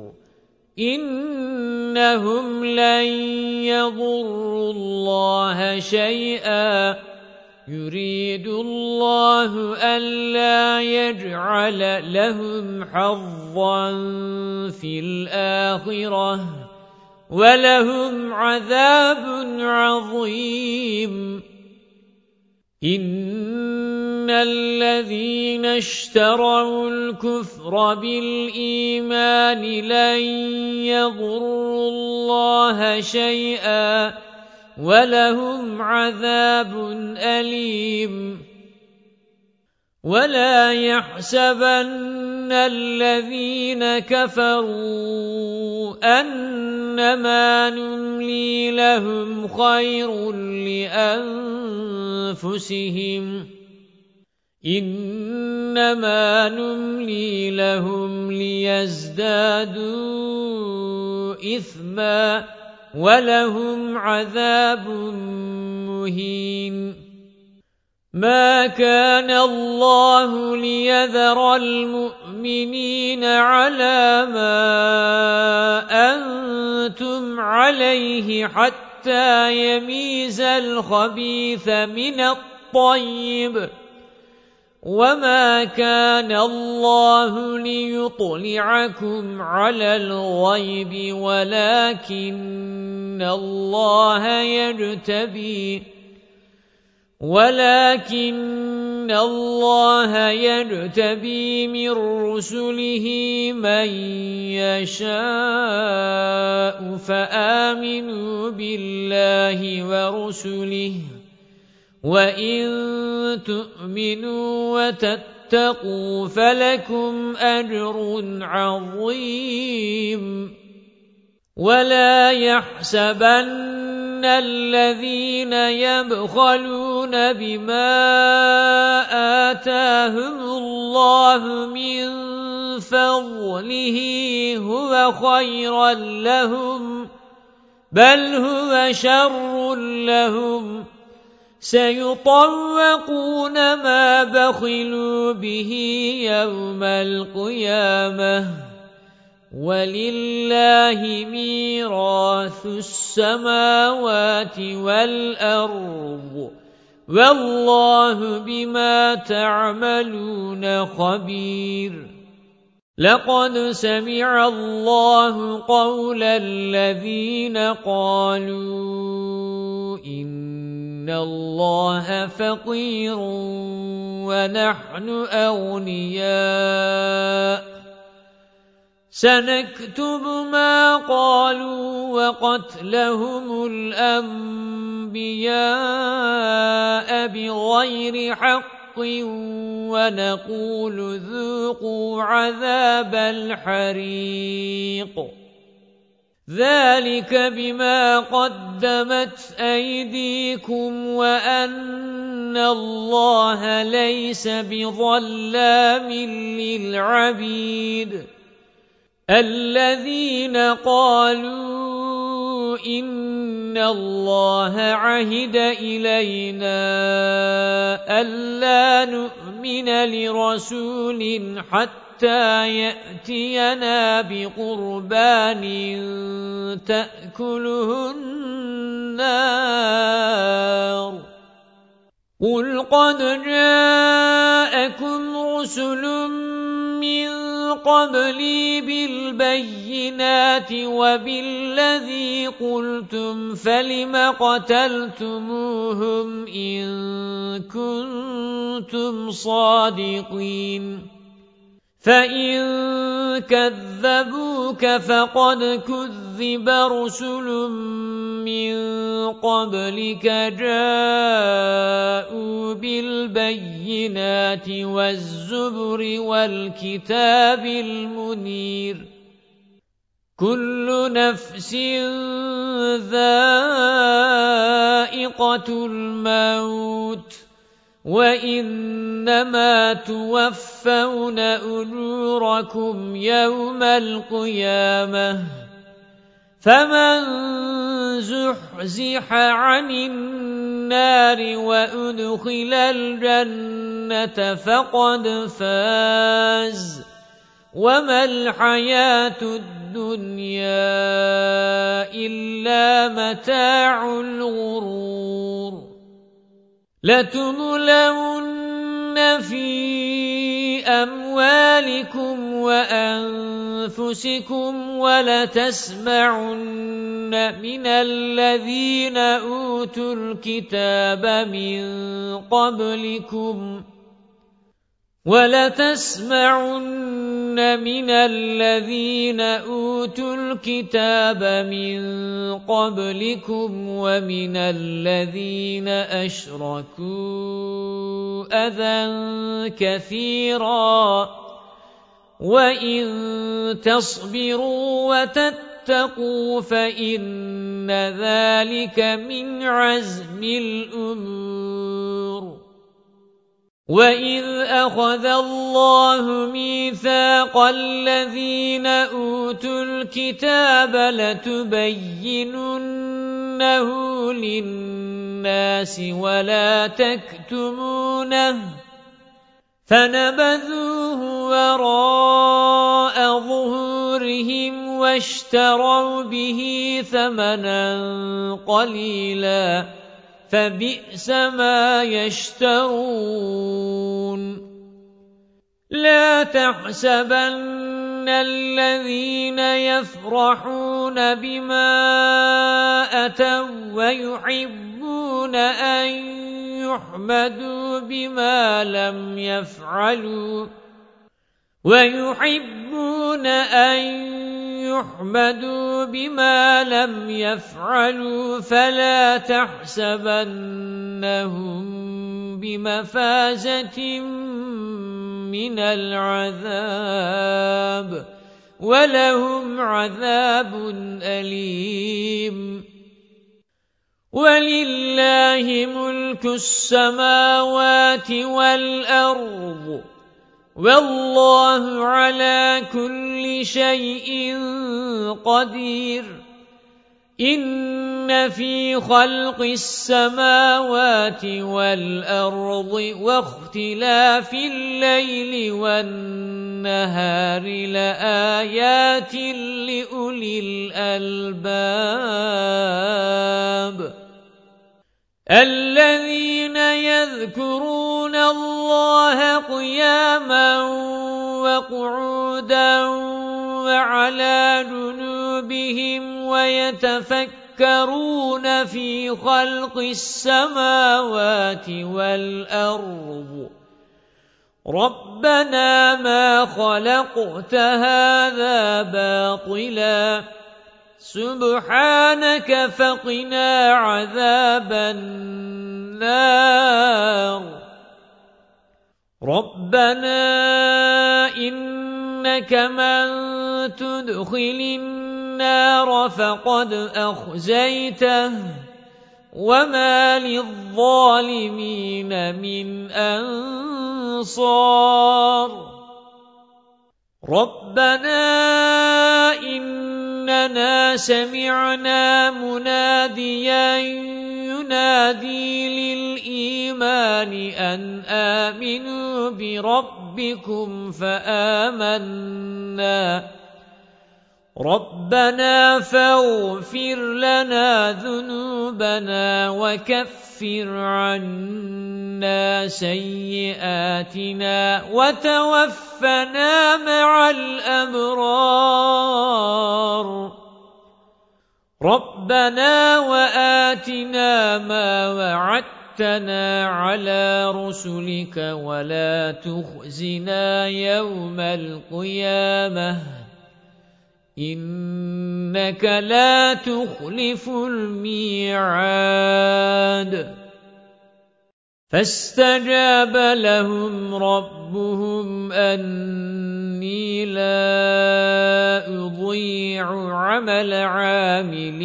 إِنَّهُمْ لَن يَضُرُّوا اللَّهَ شَيْئًا يُرِيدُ اللَّهُ أَلَّا يَجْعَلَ لَهُمْ حَظًّا فِي الْآخِرَةِ وَلَهُمْ عَذَابٌ عَظِيمٌ إِنَّ الَّذِينَ اشْتَرَوُا الْكُفْرَ بِالْإِيمَانِ لَن يَضُرُّوا اللَّهَ شَيْئًا وَلَهُمْ عَذَابٌ أَلِيمٌ وَلَا يَحْسَبَنَّ الَّذِينَ كَفَرُوا أَنَّمَا نُمْلِي لَهُمْ خَيْرٌ لِأَنفُسِهِمْ إِنَّمَا نُمْلِي لَهُمْ لِيَزْدَادُوا إِثْمًا وَلَهُمْ عَذَابٌ مُهِينٌ مَا كَانَ اللَّهُ لِيَذَرَ الْمُؤْمِنِينَ عَلَى مَا أَنْتُمْ عَلَيْهِ حَتَّى يَمِيزَ الْخَبِيثَ مِنَ الطَّيِّبِ وَمَا كَانَ اللَّهُ لِيُطْلِعَكُمْ عَلَى الْغَيْبِ وَلَكِنَّ اللَّهَ يَجْتَبِي وَلَكِنَّ اللَّهَ يَجْتَبِي مِن رُّسُلِهِ مَن يَشَاءُ فَآمِنُوا بِاللَّهِ وَرُسُلِهِ وَإِن تُؤْمِنُوا وَتَتَّقُوا فَلَكُمْ أَجْرٌ عَظِيمٌ وَلَا يَحْسَبَنَّ الَّذِينَ يَبْخَلُونَ بِمَا آتَاهُمُ اللَّهُ مِنْ فَضْلِهِ هُوَ خَيْرًا لَهُمْ بَلْ هُوَ شَرٌّ لَهُمْ سيطوقون ما بخلوا به يوم القيامة ولله ميراث السماوات والأرض والله بما تعملون خبير لقد سمع الله قول الذين قالوا إن الله فقير ونحن أغنياء سنكتب ما قالوا وقتلهم الأنبياء بغير حق ونقول ذوقوا عذاب الحريق ذلك بما قدمت أيديكم وأن الله ليس بظلام للعبيد الذين قالوا إن الله عهد إلينا ألا نؤمن لرسول حتى يأتينا بقربان تأكله النار قل قد جاءكم رسل من قبلي بالبينات وبالذي قلتم فلم قتلتموهم إن كنتم صادقين فإن كذبوك فقد كذب رسل من قبلك جاءوا بالبينات والزبر والكتاب المنير كل نفس ذائقة الموت وإنما توفون أجوركم يوم القيامة فمن زحزح عن النار وأدخل الجنة فقد فاز وما الحياة الدنيا إلا متاع الغرور لتبلون في أموالكم وأنفسكم ولتسمعن من الذين أوتوا الكتاب من قبلكم ولتسمعن من الذين أوتوا الكتاب من قبلكم ومن الذين أشركوا أذى كثيرا وإن تصبروا وتتقوا فإن ذلك من عزم الأمور وَإِذْ أَخَذَ اللَّهُ مِيثَاقَ الَّذِينَ أُوتُوا الْكِتَابَ لَتُبَيِّنُنَّهُ لِلنَّاسِ وَلَا تَكْتُمُونَهُ فَنَبَذُوهُ وَرَاءَ ظُهُورِهِمْ وَاشْتَرَوْا بِهِ ثَمَنًا قَلِيلًا فبئس ما يشترون لا تحسبن الذين يفرحون بما أتوا ويحبون أن يحمدوا بما لم يفعلوا ويحبون أن يحمدوا بما لم يفعلوا فلا تحسبنهم بمفازة من العذاب ولهم عذاب أليم ولله ملك السماوات والأرض والله على كل شيء قدير إِنَّ فِي خَلْقِ السَّمَاوَاتِ وَالْأَرْضِ وَاخْتِلَافِ اللَّيْلِ وَالنَّهَارِ لَآيَاتٍ لِأُولِي الْأَلْبَابِ الَّذِينَ يَذْكُرُونَ اللَّهَ قِيَامًا وَقُعُودًا وَعَلَى جُنُوبِهِمْ وَيَتَفَكَّرُونَ فِي خَلْقِ السَّمَاوَاتِ وَالْأَرْضِ رَبَّنَا مَا خَلَقْتَ هَذَا بَاطِلًا سُبْحَانَكَ فَقِنَا عَذَابَ النَّارِ رَبَّنَا إِنَّكَ مَن تُدْخِلِ النَّارَ فَقَدْ أَخْزَيْتَهُ وَمَا لِلظَّالِمِينَ مِنْ أَنصَارٍ رَبَّنَا إِنَّنَا سَمِعْنَا مُنَادِيًا يُنَادِي لِلْإِيمَانِ أَنْ آمِنُوا بِرَبِّكُمْ فَآمَنَّا رَبَّنَا فَاغْفِرْ لَنَا ذُنُوبَنَا وَكَفِّرْ عَنَّا سَيِّئَاتِنَا وَتَوَفَّنَا مَعَ الْأَبْرَارِ رَبَّنَا وَآتِنَا مَا وَعَدتَّنَا عَلَى رُسُلِكَ وَلَا تُخْزِنَا يَوْمَ الْقِيَامَةِ إِنَّكَ لَا تُخْلِفُ الْمِيعَادَ فَاسْتَجَابَ لَهُمْ رَبُّهُمْ أَنِّي لَا أُضِيعُ عَمَلَ عَامِلٍ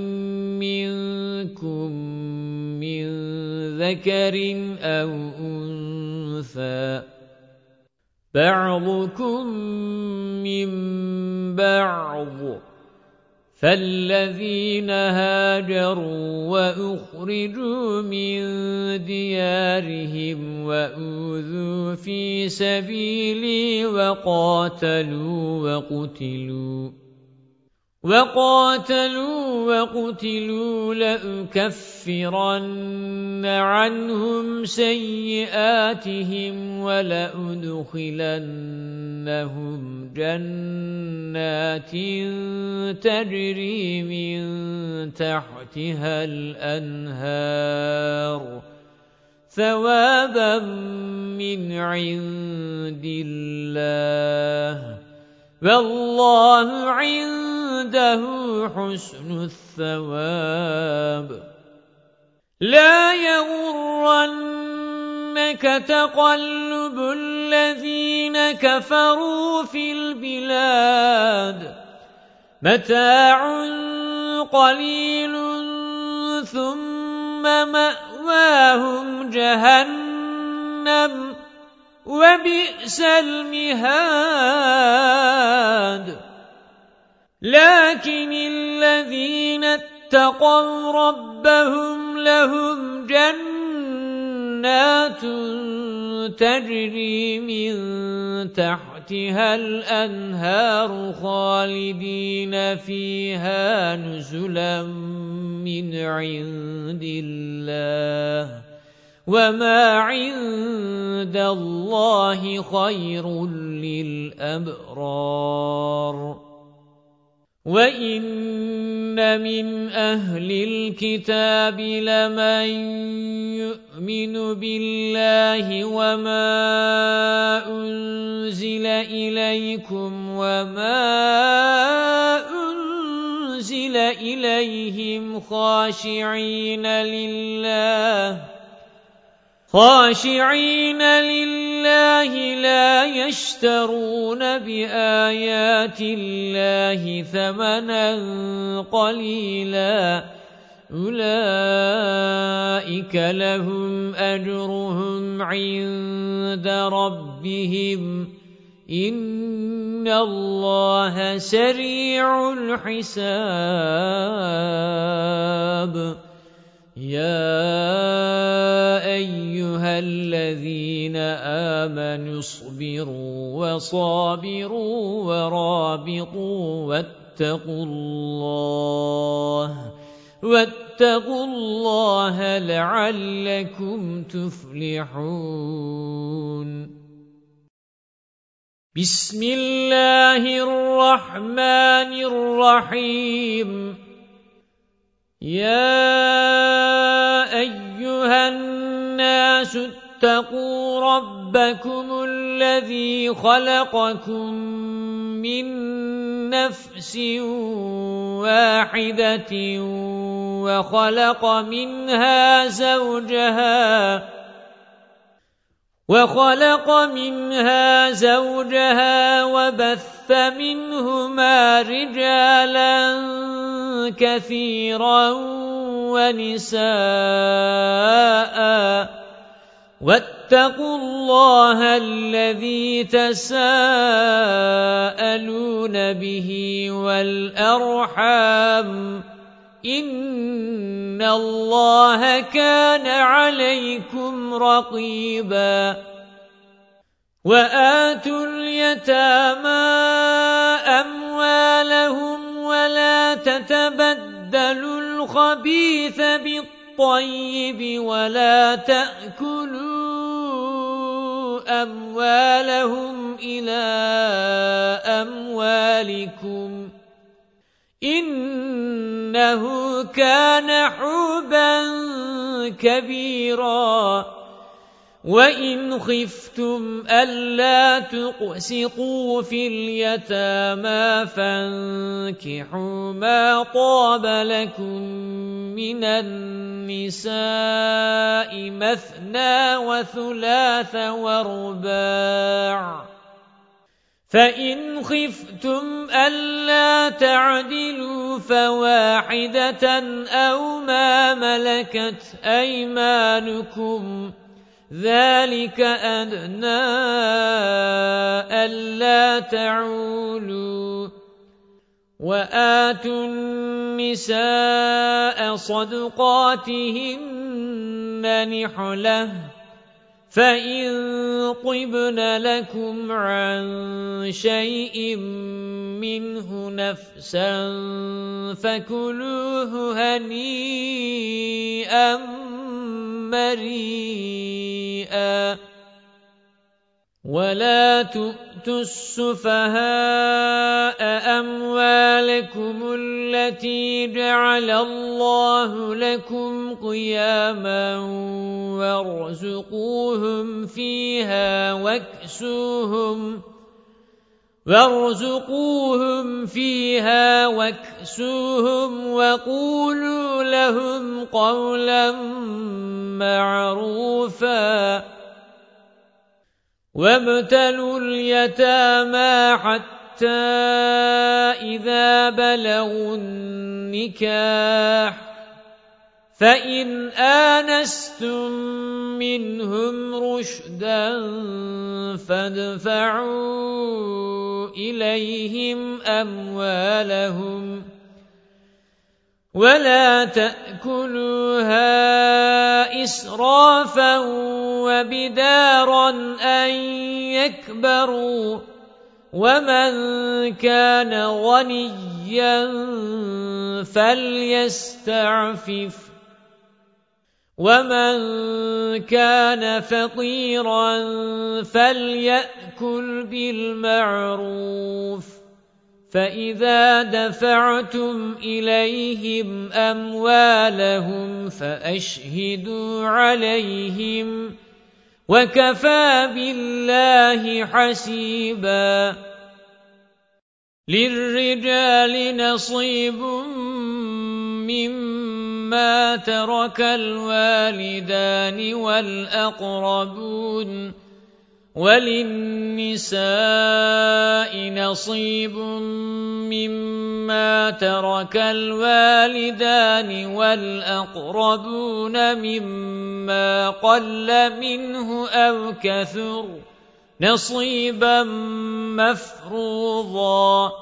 مِّنكُم مِّن ذَكَرٍ أَوْ أُنثَىٰ بَعْضُكُم مِّن بَعْضٍ فَالَّذِينَ هَاجَرُوا وَأُخْرِجُوا مِن دِيَارِهِمْ وَأُوذُوا فِي سَبِيلِي وَقَاتَلُوا وَقُتِلُوا وَقَاتَلُوا وَقُتِلُوا لَأُكَفِّرَنَّ عَنْهُمْ سَيِّئَاتِهِمْ وَلَأُدْخِلَنَّهُمْ جَنَّاتٍ تَجْرِي مِن تَحْتِهَا الْأَنْهَارُ ثَوَابًا مِنْ عِندِ اللَّهِ وَاللَّهُ عِندَهُ حُسْنُ الثَّوَابِ لَا يَغُرَّنَّكَ تَقَلُّبُ الَّذِينَ كَفَرُوا فِي الْبِلَادِ مَتَاعٌ قَلِيلٌ ثُمَّ مَأْوَاهُمْ جَهَنَّمُ وَبِئْسَ الْمِهَادُ لَكِنِ الَّذِينَ اتَّقَوْا رَبَّهُمْ لَهُمْ جَنَّاتٌ تَجْرِي مِن تَحْتِهَا الْأَنْهَارُ خَالِدِينَ فِيهَا نُزُلًا مِّنْ عِندِ اللَّهِ وَمَا عِندَ اللَّهِ خَيْرٌ لِلْأَبْرَارِ وَإِنَّ مِنْ أَهْلِ الْكِتَابِ لَمَن يُؤْمِنُ بِاللَّهِ وَمَا أُنْزِلَ إِلَيْكُمْ وَمَا أُنْزِلَ إِلَيْهِمْ خَاشِعِينَ لِلَّهِ خاشعين لله لا يشترون بآيات الله ثمنا قليلا أولئك لهم أجرهم عند ربهم إِنَّ اللَّهَ سَرِيعُ الْحِسَابِ يَا أَيُّهَا الَّذِينَ آمَنُوا اصْبِرُوا وَصَابِرُوا وَرَابِطُوا وَاتَّقُوا اللَّهَ وَاتَّقُوا اللَّهَ لَعَلَّكُمْ تُفْلِحُونَ بسم الله الرحمن الرحيم يا أيها الناس اتقوا ربكم الذي خلقكم من نفس واحدة وخلق منها زوجها وخلق منها زوجها وبث منهما رجالا كثيرا ونساء واتقوا الله الذي تساءلون به والأرحام إِنَّ اللَّهَ كَانَ عَلَيْكُمْ رَقِيبًا وَآتُوا الْيَتَامَى أَمْوَالَهُمْ وَلَا تَتَبَدَّلُوا الْخَبِيثَ بِالطَّيِّبِ وَلَا تَأْكُلُوا أَمْوَالَهُمْ إِلَى أَمْوَالِكُمْ إِنَّهُ كَانَ حُوبًا كَبِيرًا وَإِنْ خِفْتُمْ أَلَّا تُقْسِطُوا فِي الْيَتَامَى فَانكِحُوا مَا طَابَ لَكُم مِّنَ النِّسَاءِ مَثْنَى وَثُلَاثَ وَرُبَاعَ فَإِنْ خِفْتُمْ أَلَّا تَعْدِلُوا فَوَاحِدَةً أَوْ مَا مَلَكَتْ أَيْمَانُكُمْ ذَلِكَ أَدْنَى أَلَّا تَعُولُوا وَآتُوا النِّسَاءَ صَدُقَاتِهِنَّ نِحْلَةً فَإِن طِبْنَ لَكُمْ عَن شَيْءٍ مِّنْهُ نَفْسًا فَكُلُوهُ هَنِيئًا مَّرِيئًا وَلَا تُؤْتُوا السُّفَهَاءَ أَمْوَالَكُمُ الَّتِي جَعَلَ اللَّهُ لَكُمْ قِيَامًا وَارْزُقُوهُمْ فِيهَا وَاكْسُوهُمْ وَارْزُقُوهُمْ فِيهَا وَاكْسُوهُمْ وَقُولُوا لَهُمْ قَوْلًا مَّعْرُوفًا وَابْتَلُوا الْيَتَامَى حَتَّى إِذَا بَلَغُوا النِّكَاحَ فَإِنْ آنَسْتُم مِّنْهُمْ رُشْدًا فَادْفَعُوا إِلَيْهِمْ أَمْوَالَهُمْ وَلَا تَأْكُلُوهَا إِسْرَافًا وَبِدَارًا أَن يَكْبَرُوا وَمَنْ كَانَ غَنِيًّا فَلْيَسْتَعْفِفْ وَمَنْ كَانَ فَقِيرًا فَلْيَأْكُلْ بِالْمَعْرُوفِ فَإِذَا دَفَعْتُمْ إِلَيْهِمْ أَمْوَالَهُمْ فَأَشْهِدُوا عَلَيْهِمْ وَكَفَى بِاللَّهِ حَسِيبًا لِلرِّجَالِ نَصِيبٌ مِّمَّا تَرَكَ الْوَالِدَانِ وَالْأَقْرَبُونَ وَلِلنِّسَاءِ نَصِيبٌ مِّمَّا تَرَكَ الْوَالِدَانِ وَالْأَقْرَبُونَ مِمَّا قَلَّ مِنْهُ أَوْ كَثُرَ نصيبا مفروضا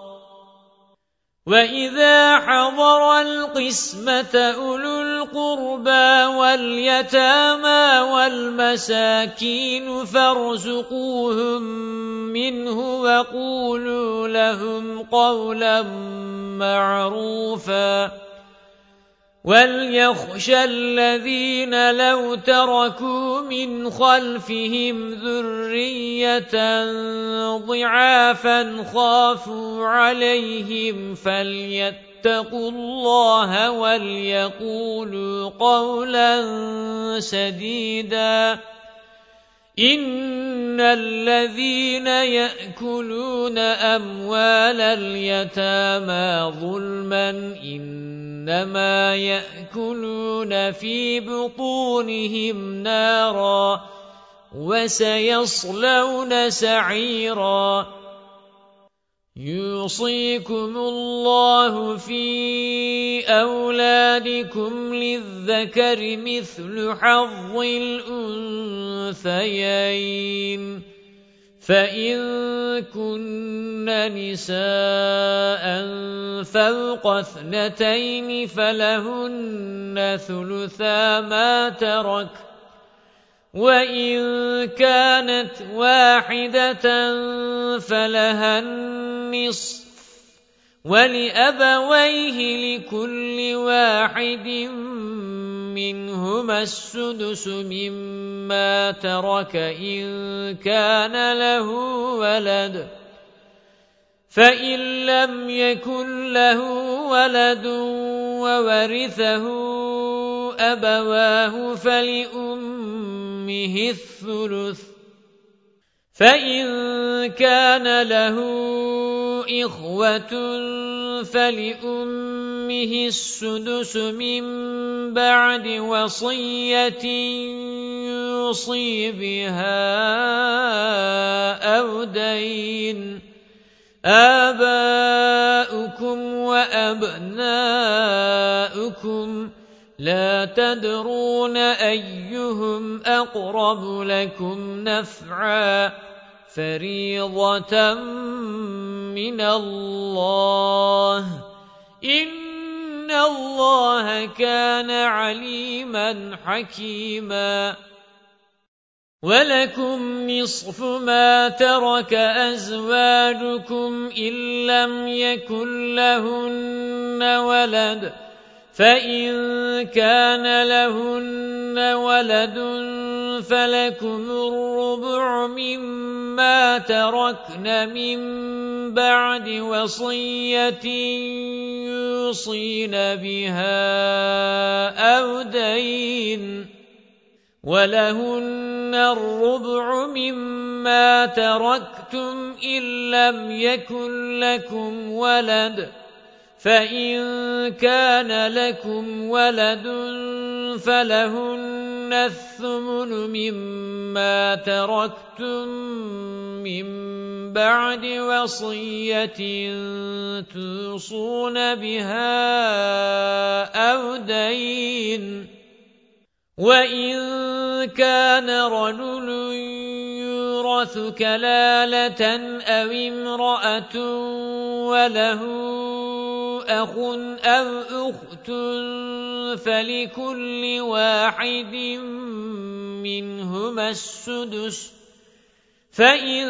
وَإِذَا حَضَرَ الْقِسْمَةَ أُولُو الْقُرْبَى وَالْيَتَامَى وَالْمَسَاكِينُ فَارْزُقُوهُم مِّنْهُ وَقُولُوا لَهُمْ قَوْلًا مَّعْرُوفًا وَلْيَخْشَ الَّذِينَ لَوْ تَرَكُوا مِنْ خَلْفِهِمْ ذُرِّيَّةً ضِعَافًا خَافُوا عَلَيْهِمْ فَلْيَتَّقُوا اللَّهَ وَلْيَقُولُوا قَوْلًا سَدِيدًا إِنَّ الَّذِينَ يَأْكُلُونَ أَمْوَالَ الْيَتَامَى ظُلْمًا إِنَّمَا يَأْكُلُونَ فِي بُطُونِهِمْ نَارًا وَسَيَصْلَوْنَ سَعِيرًا يُوصِيكُمُ اللَّهُ فِي أَوْلَادِكُمْ لِلذَّكَرِ مِثْلُ حَظِّ الْأُنثَيَيْنِ فَإِن كُنَّ نِسَاءً فَوْقَ اثْنَتَيْنِ فَلَهُنَّ ثُلُثَا مَا تَرَكَ وَإِن كَانَتْ وَاحِدَةً فَلَهَا النِّصْفُ وَلِأَبَوَيْهِ لِكُلِّ وَاحِدٍ مِّنْهُمَا السُّدُسُ مِمَّا تَرَكَ إِن كَانَ لَهُ وَلَدٌ فَإِن لَّمْ يَكُن لَّهُ وَلَدٌ وَوَرِثَهُ أَبَوَاهُ فَلِأُمِّهِ الثُّلُثُ فَإِن كَانَ لَهُ إِخْوَةٌ فَلِأُمِّهِ السُّدُسُ مِن بَعْدِ وَصِيَّةٍ يُوصِي بِهَا أَوْ دَيْنٍ آبَاؤُكُمْ وَأَبْنَاؤُكُمْ لَا تَدْرُونَ أَيُّهُمْ أَقْرَبُ لَكُمْ نَفْعًا فَرِيضَةً مِّنَ اللَّهِ إِنَّ اللَّهَ كَانَ عَلِيمًا حَكِيمًا وَلَكُمْ نِصْفُ مَا تَرَكَ أَزْوَاجُكُمْ إِن لَّمْ يَكُن لَّهُنَّ وَلَدٌ فَإِن كَانَ لَهُنَّ وَلَدٌ فَلَكُمُ الرُّبُعُ مِمَّا تَرَكْنَ مِن بَعْدِ وَصِيَّةٍ يُوصِينَ بِهَا أَوْ دَيْنٍ وَلَهُنَّ الرُّبُعُ مِمَّا تَرَكْتُمْ إِن لَّمْ يَكُن لَّكُمْ وَلَدٌ فَإِن كَانَ لَكُمْ وَلَدٌ فَلَهُنَّ الثُّمُنُ مِمَّا تَرَكْتُم مِّن بَعْدِ وَصِيَّةٍ تُوصُونَ بِهَا أَوْ دَيْنٍ وَإِن كَانَ رَجُلٌ يُورَثُ كَلَالَةً أَوِ امْرَأَةٌ وَلَهُ أَخٌ أَوْ أُخْتٌ فَلِكُلِّ واحد منهما السدس فَإِن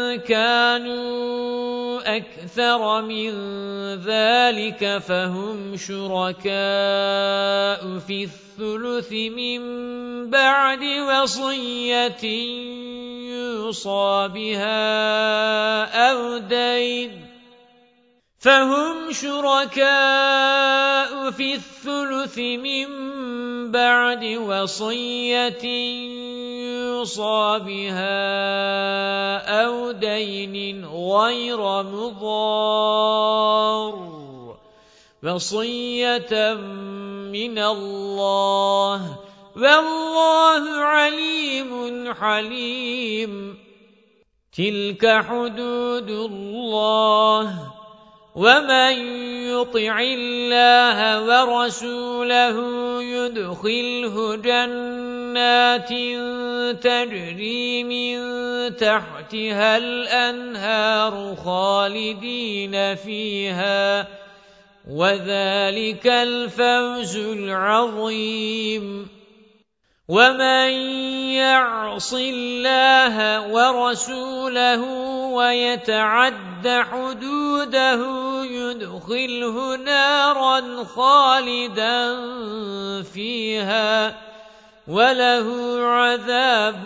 كَانُوا أَكْثَرَ مِنْ ذَلِكَ فَهُمْ شُرَكَاءُ فِي الثُّلُثِ مِنْ بَعْدِ وَصِيَّةٍ يُوصَى بِهَا أَوْ دَيْنٍ فَهُمْ شُرَكَاءُ فِي الثُّلُثِ مِنْ بَعْدِ وَصِيَّةٍ يُوصَى بِهَا أَوْ دَيْنٍ غَيْرَ مُضَارٍّ وَصِيَّةً مِنَ اللَّهِ وَاللَّهُ عَلِيمٌ حَلِيمٌ تِلْكَ حُدُودُ اللَّهِ وَمَن يُطِعِ اللَّهَ وَرَسُولَهُ يُدْخِلْهُ جَنَّاتٍ تَجْرِي مِن تَحْتِهَا الْأَنْهَارُ خَالِدِينَ فِيهَا، وَذَلِكَ الْفَوْزُ الْعَظِيمُ. وَمَن يَعْصِ اللَّهَ وَرَسُولَهُ وَيَتَعَدَّ حُدُودَهُ يُدْخِلْهُ نَارًا خَالِدًا فِيهَا وَلَهُ عَذَابٌ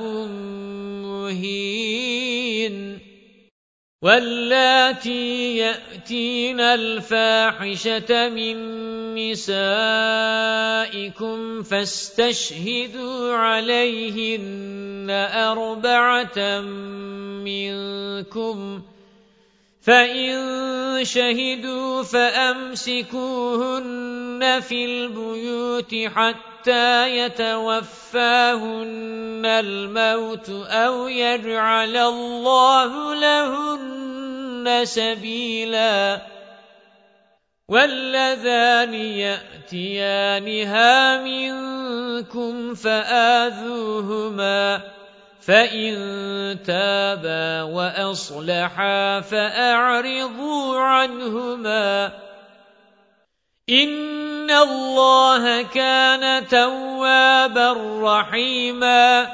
مُهِينٌ. وَاللَّاتِي يَأْتِينَ الْفَاحِشَةَ مِن نِّسَائِكُمْ فَاسْتَشْهِدُوا عَلَيْهِنَّ أَرْبَعَةً مِّنكُمْ، فَإِن شَهِدُوا فَأَمْسِكُوهُنَّ فِي الْبُيُوتِ حَتَّى يَتَوَفَّاهُنَّ الْمَوْتُ أَوْ يَجْعَلَ اللَّهُ لَهُنَّ سَبِيلًا. وَاللَّذَانِ يَأْتِيَانِهَا مِنكُمْ فَآذُوهُمَا، فَإِن تَابَا وَأَصْلَحَا فَأَعْرِضُوا عَنْهُمَا، إِنَّ اللَّهَ كَانَ تَوَّابًا رَحِيمًا.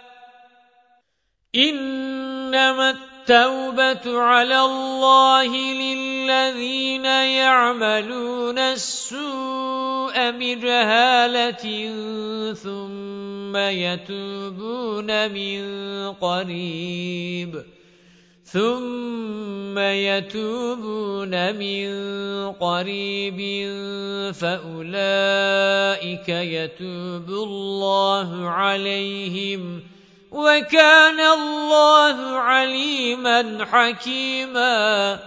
إِنَّمَا التَّوْبَةُ عَلَى اللَّهِ لِلَّذِينَ يَعْمَلُونَ السُّوءَ بِجَهَالَةٍ ثُمَّ يَتُوبُونَ مِن قَرِيبٍ ثُمَّ يَتُوبُونَ مِن قَرِيبٍ فَأُولَئِكَ يَتُوبُ اللَّهُ عَلَيْهِمْ، وَكَانَ اللَّهُ عَلِيمًا حَكِيمًا.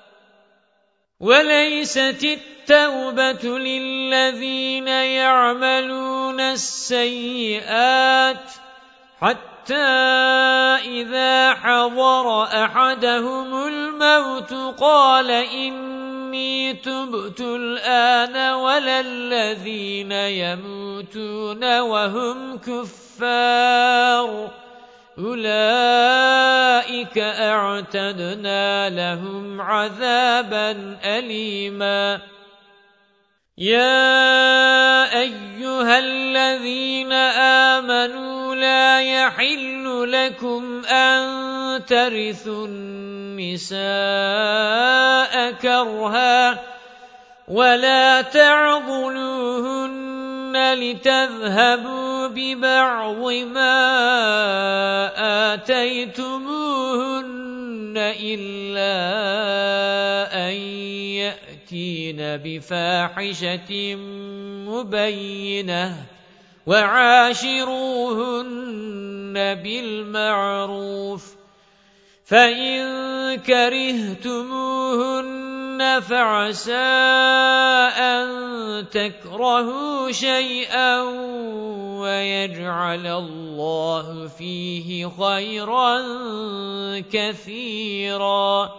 وَلَيْسَتِ التَّوْبَةُ لِلَّذِينَ يَعْمَلُونَ السَّيِّئَاتِ حَتَّى إِذَا حَضَرَ أَحَدَهُمُ الْمَوْتُ قَالَ إِنِّي تُبْتُ الْآنَ، وَلَا الَّذِينَ يَمُوتُونَ وَهُمْ كُفَّارٌ، أُولَئِكَ أَعْتَدْنَا لَهُمْ عَذَابًا أَلِيمًا. يَا أَيُّهَا الَّذِينَ آمَنُوا لَا يَحِلُّ لَكُمْ أَن تَرِثُوا النِّسَاءَ كَرْهًا وَلَا تَعْضُلُوهُنَّ لِتَذْهَبُوا بِبَعْضِ مَا آتَيْتُمُوهُنَّ إِلَّا أَن يَأْتِينَ بِفَاحِشَةٍ مُبَيِّنَةٍ، وَعَاشِرُوهُنَّ بِالْمَعْرُوفِ، فَإِن كَرِهْتُمُوهُنَّ فَعَسَىٰ أَن تَكْرَهُوا شَيْئًا وَيَجْعَلَ اللَّهُ فِيهِ خَيْرًا كَثِيرًا.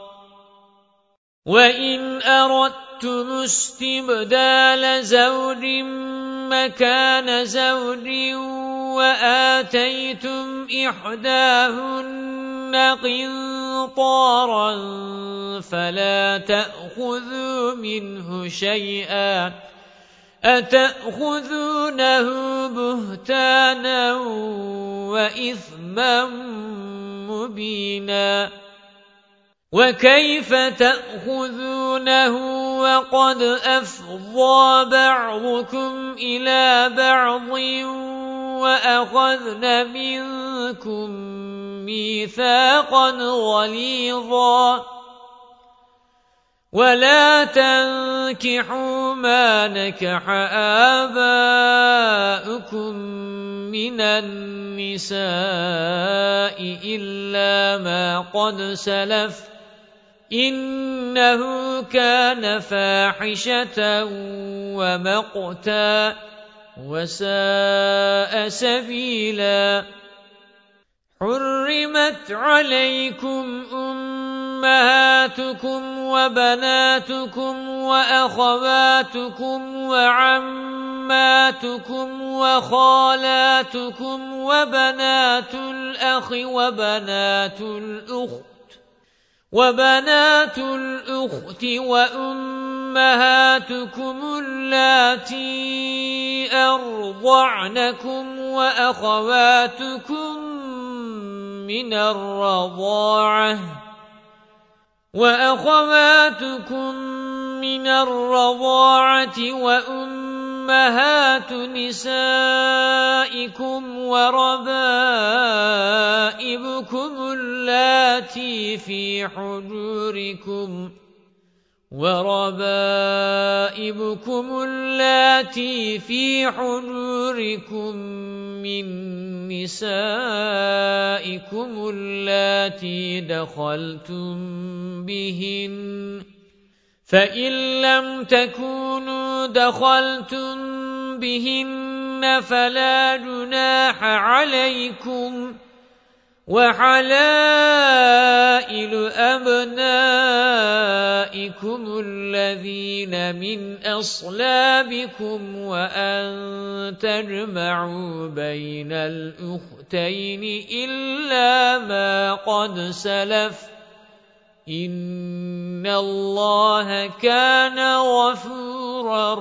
وَإِنْ أَرَدتُّمُ اسْتِبْدَالَ زَوْجٍ مَّكَانَ زَوْجٍ وَآتَيْتُمْ إِحْدَاهُنَّ قِنطَارًا فَلَا تَأْخُذُوا مِنْهُ شَيْئًا، أَتَأْخُذُونَهُ بُهْتَانًا وَإِثْمًا مُّبِينًا. وَكَيْفَ تَأْخُذُونَهُ وَقَدْ أَفْضَىٰ بَعْضُكُمْ إِلَىٰ بَعْضٍ وَأَخَذْنَ مِنكُم مِّيثَاقًا غَلِيظًا. وَلَا تَنكِحُوا مَا نَكَحَ آبَاؤُكُم مِّنَ النِّسَاءِ إِلَّا مَا قَدْ سَلَفَ، إِنَّهُ كَانَ فَاحِشَةً وَمَقْتًا وَسَاءَ سَبِيلًا. حُرِّمَتْ عَلَيْكُمْ أُمَّهَاتُكُمْ وأمهاتكم وبناتكم وأخواتكم وعماتكم وخالاتكم وبنات الأخ وبنات الأخت وبنات الأخت وأمهاتكم اللاتي أرضعنكم وأخواتكم من الرضاعة وأخواتكم من الرضاعة وأمهات نسائكم وربائبكم اللاتي في حجوركم وربائبكم اللاتي في حجوركم من نسائكم اللاتي دخلتم بهن فإن لم تكونوا دخلتم بهن فلا جناح عليكم وحلائل أبنائكم الذين من أصلابكم وأن تجمعوا بين الأختين إلا ما قد سلف إن الله كان غفورا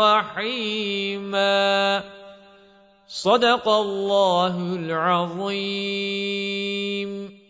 رحيما. صدق الله العظيم.